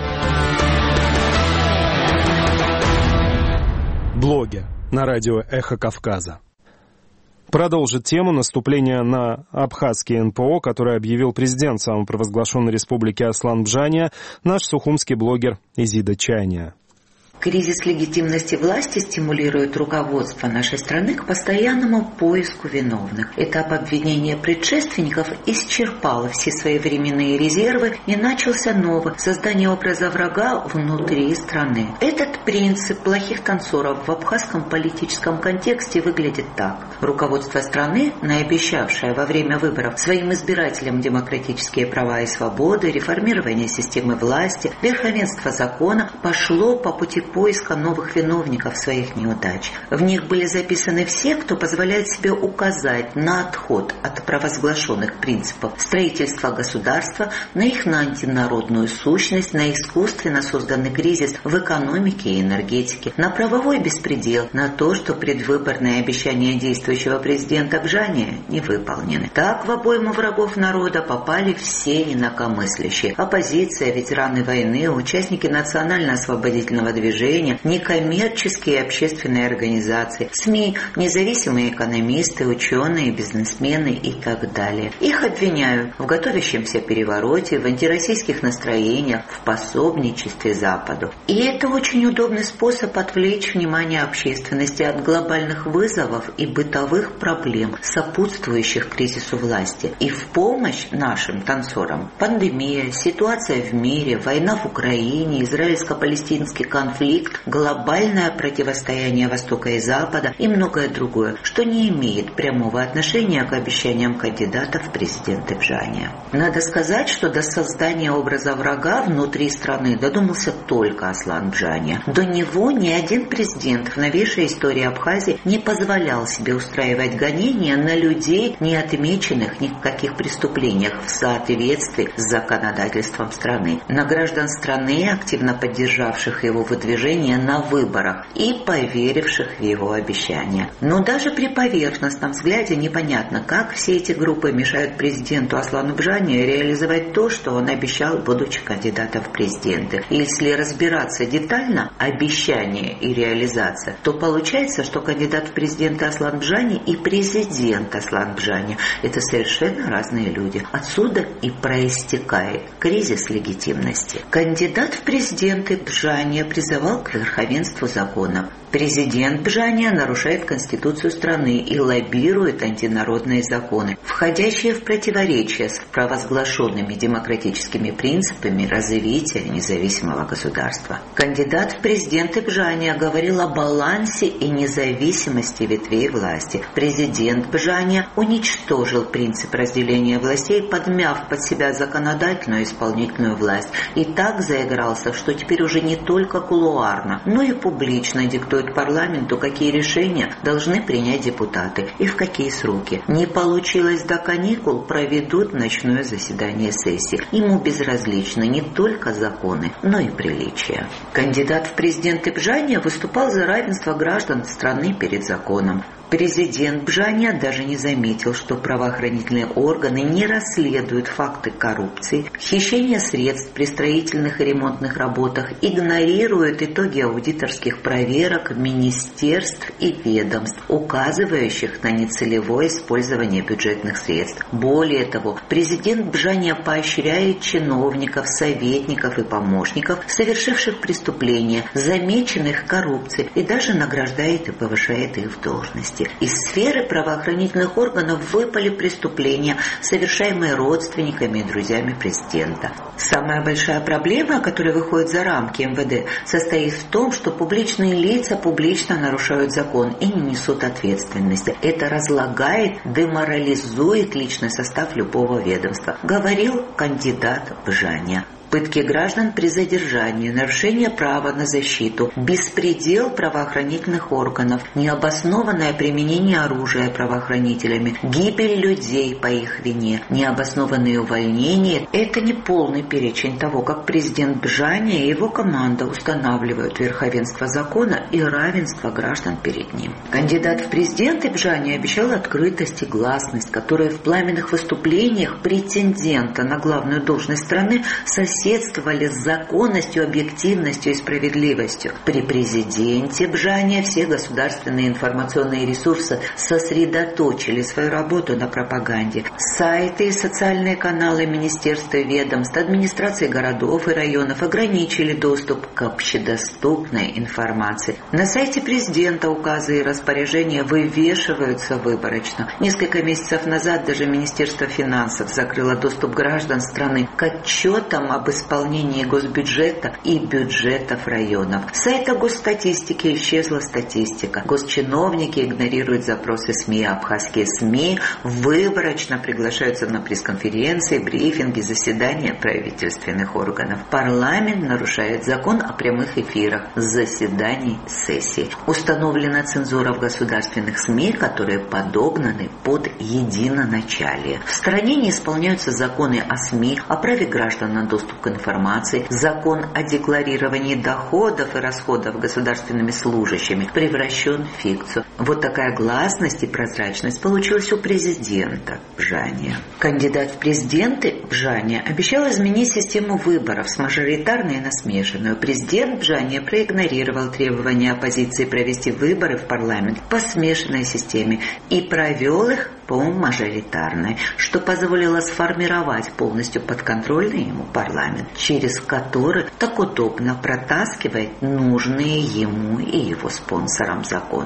Блогер на радио «Эхо Кавказа». Продолжит тему наступления на абхазский эн пэ о, который объявил президент самопровозглашенной республики Аслан Бжания, наш сухумский блогер Изида Чайня. Кризис легитимности власти стимулирует руководство нашей страны к постоянному поиску виновных. Этап обвинения предшественников исчерпал все свои временные резервы и начался новый – создание образа врага внутри страны. Этот принцип плохих танцоров в абхазском политическом контексте выглядит так. Руководство страны, наобещавшее во время выборов своим избирателям демократические права и свободы, реформирование системы власти, верховенство закона, пошло по пути поиска новых виновников своих неудач. В них были записаны все, кто позволяет себе указать на отход от провозглашенных принципов строительства государства, на их антинародную сущность, на искусственно созданный кризис в экономике и энергетике, на правовой беспредел, на то, что предвыборные обещания действующего президента Бжания не выполнены. Так в обойму врагов народа попали все инакомыслящие. Оппозиция, ветераны войны, участники национально-освободительного движения, некоммерческие общественные организации, СМИ, независимые экономисты, ученые, бизнесмены и так далее. Их обвиняют в готовящемся перевороте, в антироссийских настроениях, в пособничестве Западу. И это очень удобный способ отвлечь внимание общественности от глобальных вызовов и бытовых проблем, сопутствующих кризису власти. И в помощь нашим танцорам пандемия, ситуация в мире, война в Украине, израильско-палестинский конфликт, конфликт, глобальное противостояние Востока и Запада и многое другое, что не имеет прямого отношения к обещаниям кандидата в президенты Бжания. Надо сказать, что до создания образа врага внутри страны додумался только Аслан Бжания. До него ни один президент в новейшей истории Абхазии не позволял себе устраивать гонения на людей, не отмеченных ни в каких преступлениях в соответствии с законодательством страны, на граждан страны, активно поддержавших его выдвижение на выборах и поверивших в его обещания. Но даже при поверхностном взгляде непонятно, как все эти группы мешают президенту Аслану Бжанию реализовать то, что он обещал, будучи кандидатом в президенты. И если разбираться детально, обещание и реализация, то получается, что кандидат в президенты Аслан Бжани и президент Аслан Бжани – это совершенно разные люди. Отсюда и проистекает кризис легитимности. Кандидат в президенты Бжания призывал к верховенству закона. Президент Бжания нарушает Конституцию страны и лоббирует антинародные законы, входящие в противоречие с провозглашенными демократическими принципами развития независимого государства. Кандидат в президенты Бжания говорил о балансе и независимости ветвей власти. Президент Бжания уничтожил принцип разделения властей, подмяв под себя законодательную и исполнительную власть, и так заигрался, что теперь уже не только кулуарно, но и публично диктует парламенту, какие решения должны принять депутаты и в какие сроки. Не получилось до каникул, проведут ночное заседание сессии. Ему безразличны не только законы, но и приличия. Кандидат в президенты Бжания выступал за равенство граждан страны перед законом. Президент Бжания даже не заметил, что правоохранительные органы не расследуют факты коррупции, хищения средств при строительных и ремонтных работах, игнорируют итоги аудиторских проверок министерств и ведомств, указывающих на нецелевое использование бюджетных средств. Более того, президент Бжания поощряет чиновников, советников и помощников, совершивших преступления, замеченных в коррупции, и даже награждает и повышает их в должности. Из сферы правоохранительных органов выпали преступления, совершаемые родственниками и друзьями президента. Самая большая проблема, которая выходит за рамки эм вэ дэ, состоит в том, что публичные лица публично нарушают закон и не несут ответственности. Это разлагает, деморализует личный состав любого ведомства, говорил кандидат Бжания. Пытки граждан при задержании, нарушение права на защиту, беспредел правоохранительных органов, необоснованное применение оружия правоохранителями, гибель людей по их вине, необоснованные увольнения – это не полный перечень того, как президент Бжания и его команда устанавливают верховенство закона и равенство граждан перед ним. Кандидат в президенты Бжания обещал открытость и гласность, которые в пламенных выступлениях претендента на главную должность страны соседствовали с законностью, объективностью и справедливостью. При президенте Бжания все государственные информационные ресурсы сосредоточили свою работу на пропаганде. Сайты и социальные каналы министерств и ведомств, администрации городов и районов ограничили доступ к общедоступной информации. На сайте президента указы и распоряжения вывешиваются выборочно. Несколько месяцев назад даже Министерство финансов закрыло доступ граждан страны к отчетам об исполнении госбюджета и бюджетов районов. С сайта госстатистики исчезла статистика. Госчиновники игнорируют запросы СМИ. Абхазские СМИ выборочно приглашаются на пресс-конференции, брифинги, заседания правительственных органов. Парламент нарушает закон о прямых эфирах заседаний сессий. Установлена цензура в государственных СМИ, которые подогнаны под единоначалие. В стране не исполняются законы о СМИ, о праве граждан на доступ к информации, закон о декларировании доходов и расходов государственными служащими превращен в фикцию. Вот такая гласность и прозрачность получилась у президента Бжания. Кандидат в президенты Бжания обещал изменить систему выборов с мажоритарной на смешанную. Президент Бжания проигнорировал требования оппозиции провести выборы в парламент по смешанной системе и провел их по мажоритарной, что позволило сформировать полностью подконтрольный ему парламент, через который так удобно протаскивать нужные ему и его спонсорам законы.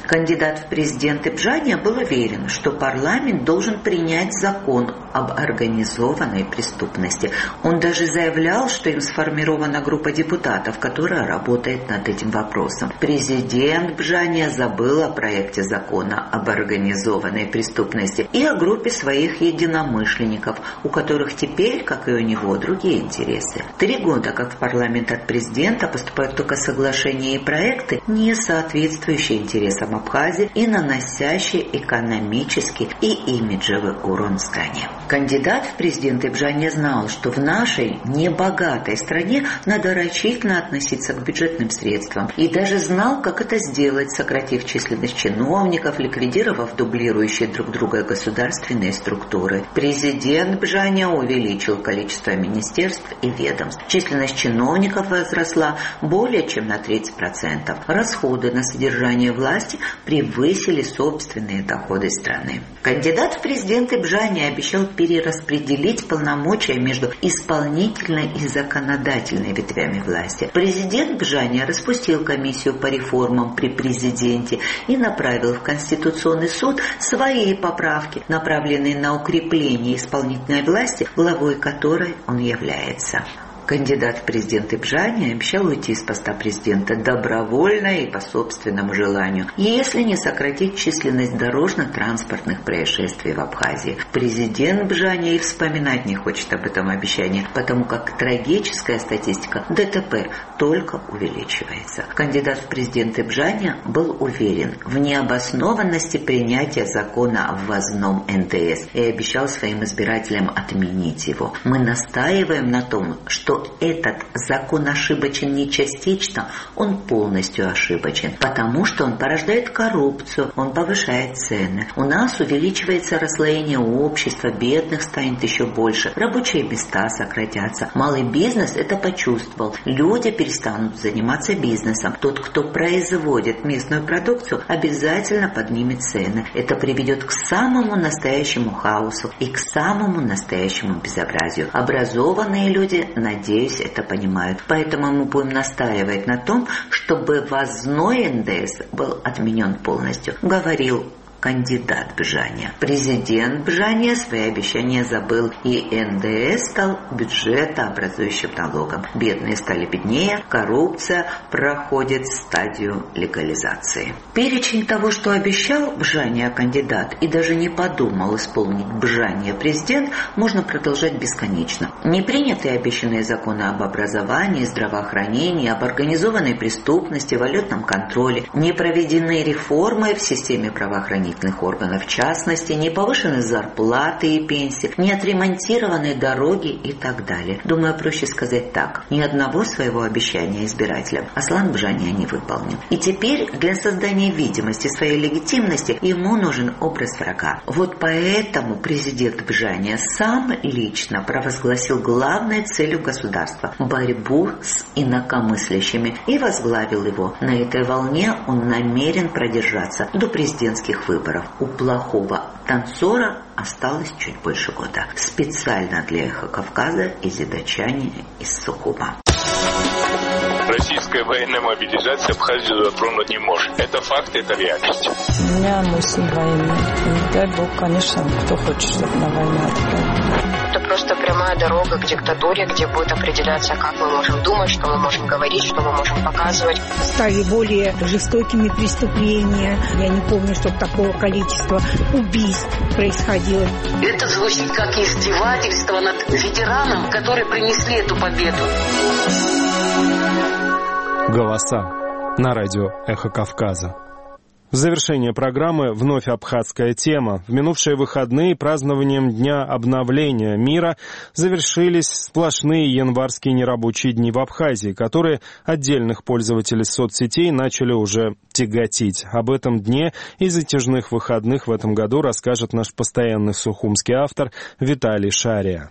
Кандидат в президенты Бжания был уверен, что парламент должен принять закон об организованной преступности. Он даже заявлял, что им сформирована группа депутатов, которая работает над этим вопросом. Президент Бжания забыл о проекте закона об организованной преступности и о группе своих единомышленников, у которых теперь, как и у него, другие интересы. Три года, как в парламент от президента, поступают только соглашения и проекты, не соответствующие интересам Абхазии и наносящие экономический и имиджевый урон стране. Кандидат в президенты Бжания знал, что в нашей небогатой стране надо рачительно относиться к бюджетным средствам, и даже знал, как это сделать, сократив численность чиновников, ликвидировав дублирующие друг друга государственные структуры. Президент Бжания увеличил количество министерств и ведомств. Численность чиновников возросла более чем на тридцать процентов. Расходы на содержание власти превысили собственные доходы страны. Кандидат в президенты Бжания обещал перераспределить полномочия между исполнительной и законодательной ветвями власти. Президент Бжания распустил комиссию по реформам при президенте и направил в Конституционный суд свои поправки, направленные на укрепление исполнительной власти, главой которой он является. Кандидат в президенты Бжания обещал уйти с поста президента добровольно и по собственному желанию, если не сократить численность дорожно-транспортных происшествий в Абхазии. Президент Бжания и вспоминать не хочет об этом обещании, потому как трагическая статистика ДТП только увеличивается. Кандидат в президенты Бжания был уверен в необоснованности принятия закона о ввозном эн дэ эс и обещал своим избирателям отменить его. Мы настаиваем на том, что этот закон ошибочен не частично, он полностью ошибочен, потому что он порождает коррупцию, он повышает цены. У нас увеличивается расслоение общества, бедных станет еще больше, рабочие места сократятся. Малый бизнес это почувствовал, люди перестанут заниматься бизнесом. Тот, кто производит местную продукцию, обязательно поднимет цены. Это приведет к самому настоящему хаосу и к самому настоящему безобразию. Образованные люди, надеюсь, это понимают. Поэтому мы будем настаивать на том, чтобы ввозной эн дэ эс был отменен полностью, говорил кандидат Бжания. Президент Бжания свои обещания забыл, и эн дэ эс стал бюджетообразующим налогом. Бедные стали беднее, коррупция проходит стадию легализации. Перечень того, что обещал Бжания кандидат и даже не подумал исполнить Бжания президент, можно продолжать бесконечно. Не принятые обещанные законы об образовании, здравоохранении, об организованной преступности, валютном контроле, не проведены реформы в системе правоохранения органов, в частности, не повышены зарплаты и пенсии, не отремонтированы дороги и так далее. Думаю, проще сказать так. Ни одного своего обещания избирателям Аслан Бжания не выполнил. И теперь для создания видимости своей легитимности ему нужен образ врага. Вот поэтому президент Бжания сам лично провозгласил главной целью государства – борьбу с инакомыслящими и возглавил его. На этой волне он намерен продержаться до президентских выборов. У плохого танцора осталось чуть больше года. Специально для «Эхо Кавказа» из Дачани, из Сухума. Российская военная мобилизация Абхазию затронуть не может. Это факт, это реальность. У меня мысль военная. И дай Бог, конечно, кто хочет, чтобы на войну отправили. Это просто прямая дорога к диктатуре, где будет определяться, как мы можем думать, что мы можем говорить, что мы можем показывать. Стали более жестокими преступления. Я не помню, чтобы такого количества убийств происходило. Это звучит как издевательство над ветераном, которые принесли эту победу. Голоса на радио «Эхо Кавказа». В завершение программы вновь абхазская тема. В минувшие выходные празднованием Дня обновления мира завершились сплошные январские нерабочие дни в Абхазии, которые отдельных пользователей соцсетей начали уже тяготить. Об этом дне и затяжных выходных в этом году расскажет наш постоянный сухумский автор Виталий Шария.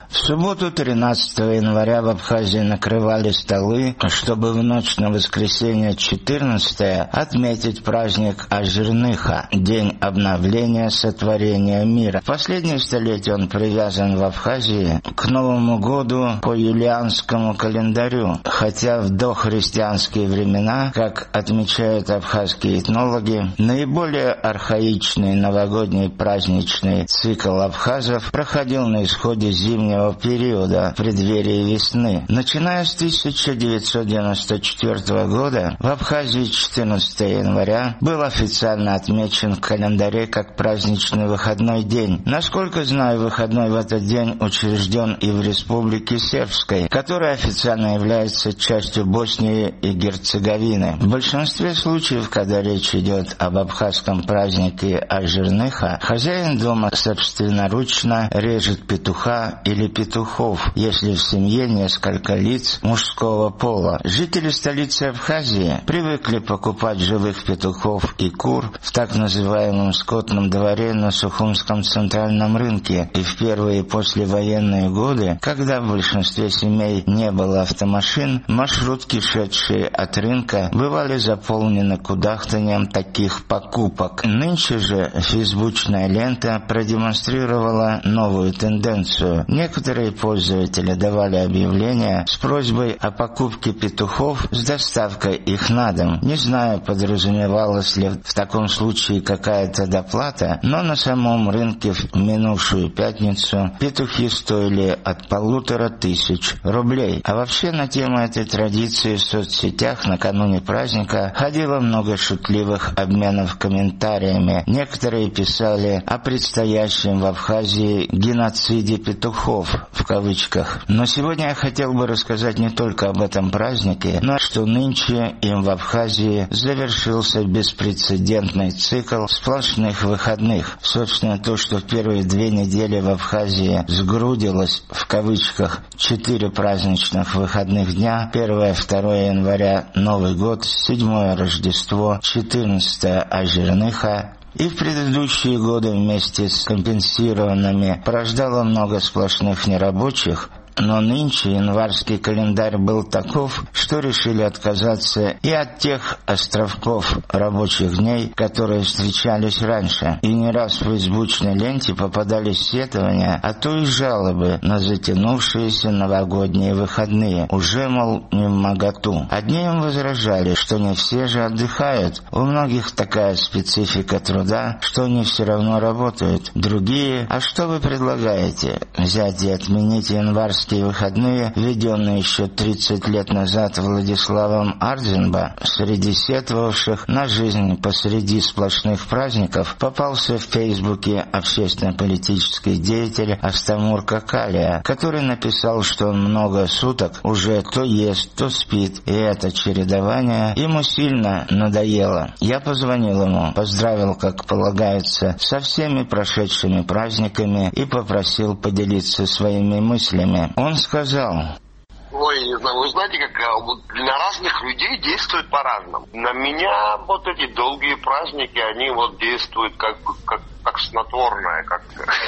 В субботу тринадцатого января в Абхазии накрывали столы, чтобы в ночь на воскресенье четырнадцатое отметить праздник Ажирныха, день обновления сотворения мира. В последние столетия он привязан в Абхазии к Новому году по юлианскому календарю, хотя в дохристианские времена, как отмечают абхазские этнологи, наиболее архаичный новогодний праздничный цикл абхазов проходил на исходе зимнего периода в преддверии весны. Начиная с тысяча девятьсот девяносто четвёртого года в Абхазии четырнадцатого января был официально отмечен в календаре как праздничный выходной день. Насколько знаю, выходной в этот день учрежден и в Республике Сербской, которая официально является частью Боснии и Герцеговины. В большинстве случаев, когда речь идет об абхазском празднике Ажирныха, хозяин дома собственноручно режет петуха или петухов, если в семье несколько лиц мужского пола. Жители столицы Абхазии привыкли покупать живых петухов и кур в так называемом скотном дворе на Сухумском центральном рынке, и в первые послевоенные годы, когда в большинстве семей не было автомашин, маршрутки, шедшие от рынка, бывали заполнены кудахтанием таких покупок. Нынче же фейсбучная лента продемонстрировала новую тенденцию. Некоторые пользователи давали объявления с просьбой о покупке петухов с доставкой их на дом. Не знаю, подразумевалась ли в таком случае какая-то доплата, но на самом рынке в минувшую пятницу петухи стоили от полутора тысяч рублей. А вообще на тему этой традиции в соцсетях накануне праздника ходило много шутливых обменов комментариями. Некоторые писали о предстоящем в Абхазии геноциде петухов, в кавычках. Но сегодня я хотел бы рассказать не только об этом празднике, но что нынче им в Абхазии завершился беспрецедентный цикл сплошных выходных. Собственно, то, что в первые две недели в Абхазии сгрудилось, в кавычках, четыре праздничных выходных дня, первое-второе января Новый год, седьмое Рождество, четырнадцатое Ажирныха, и в предыдущие годы вместе с компенсированными порождало много сплошных нерабочих, но нынче январский календарь был таков, что решили отказаться и от тех островков рабочих дней, которые встречались раньше. И не раз в фейсбучной ленте попадались сетования, а то и жалобы на затянувшиеся новогодние выходные. Уже, мол, не вмоготу. Одни им возражали, что не все же отдыхают. У многих такая специфика труда, что они все равно работают. Другие: а что вы предлагаете? Взять и отменить январский выходные, введенные еще тридцать лет назад Владиславом Ардзинба? Среди сетовавших на жизнь посреди сплошных праздников попался в Фейсбуке общественно-политический деятель Астамур Какалия, который написал, что он много суток уже то ест, то спит, и это чередование ему сильно надоело. Я позвонил ему, поздравил, как полагается, со всеми прошедшими праздниками и попросил поделиться своими мыслями. Он сказал: ой, не знаю, вы знаете, как вот для разных людей действует по-разному. На меня вот эти долгие праздники, они вот действуют как как, как снотворное, как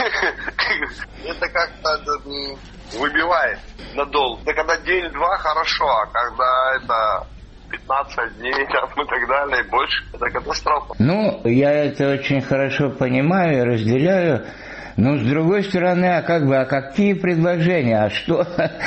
это как-то выбивает надолго. Да когда день-два хорошо, а когда это пятнадцать дней там, и так далее, больше, это катастрофа. Ну, я это очень хорошо понимаю и разделяю. Но с другой стороны, а как бы, а какие предложения? А что?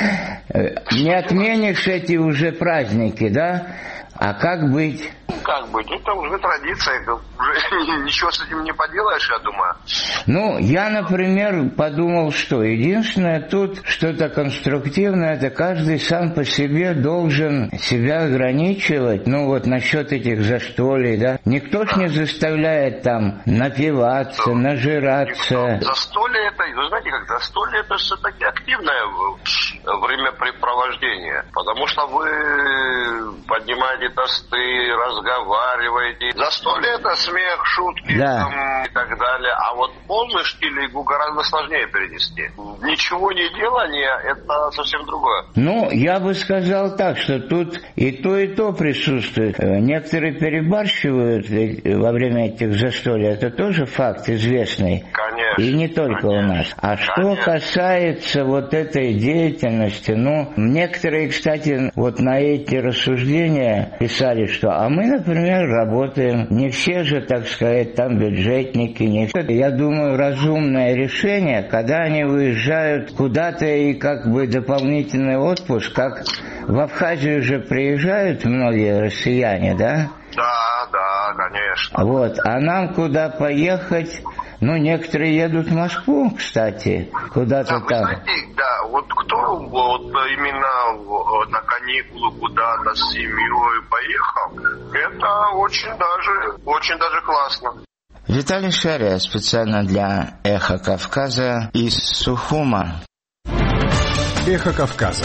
Не отменишь эти уже праздники, да? А как быть? Как быть? Это уже традиция, уже ничего с этим не поделаешь, я думаю. Ну, я, например, подумал, что единственное тут что-то конструктивное, это каждый сам по себе должен себя ограничивать. Ну, вот насчет этих застолий, да? Никто ж не заставляет там напиваться, что? Нажираться. Застолье это, вы знаете, как застолье это все-таки активное времяпрепровождение, потому что вы поднимаете тосты, разговариваете. Застолье это смех, шутки, да, там, и так далее. А вот полный штиль-игу гораздо сложнее перенести. Ничего не делание это совсем другое. Ну, я бы сказал так, что тут и то, и то присутствует. Некоторые перебарщивают во время этих застолий. Это тоже факт известный. Конечно. Конечно. И не только у нас. А что Конечно. касается вот этой деятельности, ну, некоторые, кстати, вот на эти рассуждения писали, что, а мы, например, работаем, не все же, так сказать, там бюджетники, не все. Я думаю, разумное решение, когда они выезжают куда-то и как бы дополнительный отпуск, как в Абхазию же приезжают многие россияне, да? Да, да, конечно. Вот, а нам куда поехать? Ну, некоторые едут в Москву, кстати, куда-то да, там. Вы знаете, да, вот кто вот именно на каникулы куда-то с семьей поехал, это очень даже, очень даже классно. Виталий Шария специально для «Эхо Кавказа» из Сухума. «Эхо Кавказа».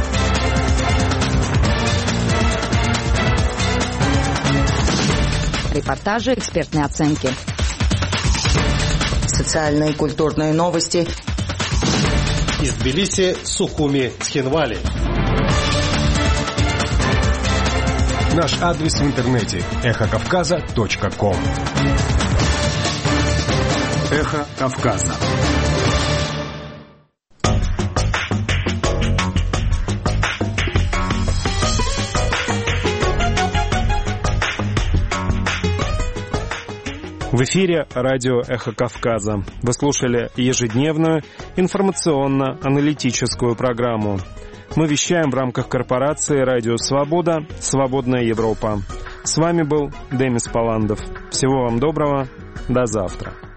Репортажи, экспертные оценки. Социальные и культурные новости. Из Тбилиси, Сухуми, Цхинвали. Наш адрес в интернете эхо кавказа точка ком. Эхо Кавказа. В эфире радио «Эхо Кавказа». Вы слушали ежедневную информационно-аналитическую программу. Мы вещаем в рамках корпорации «Радио Свобода. Свободная Европа». С вами был Демис Паландов. Всего вам доброго. До завтра.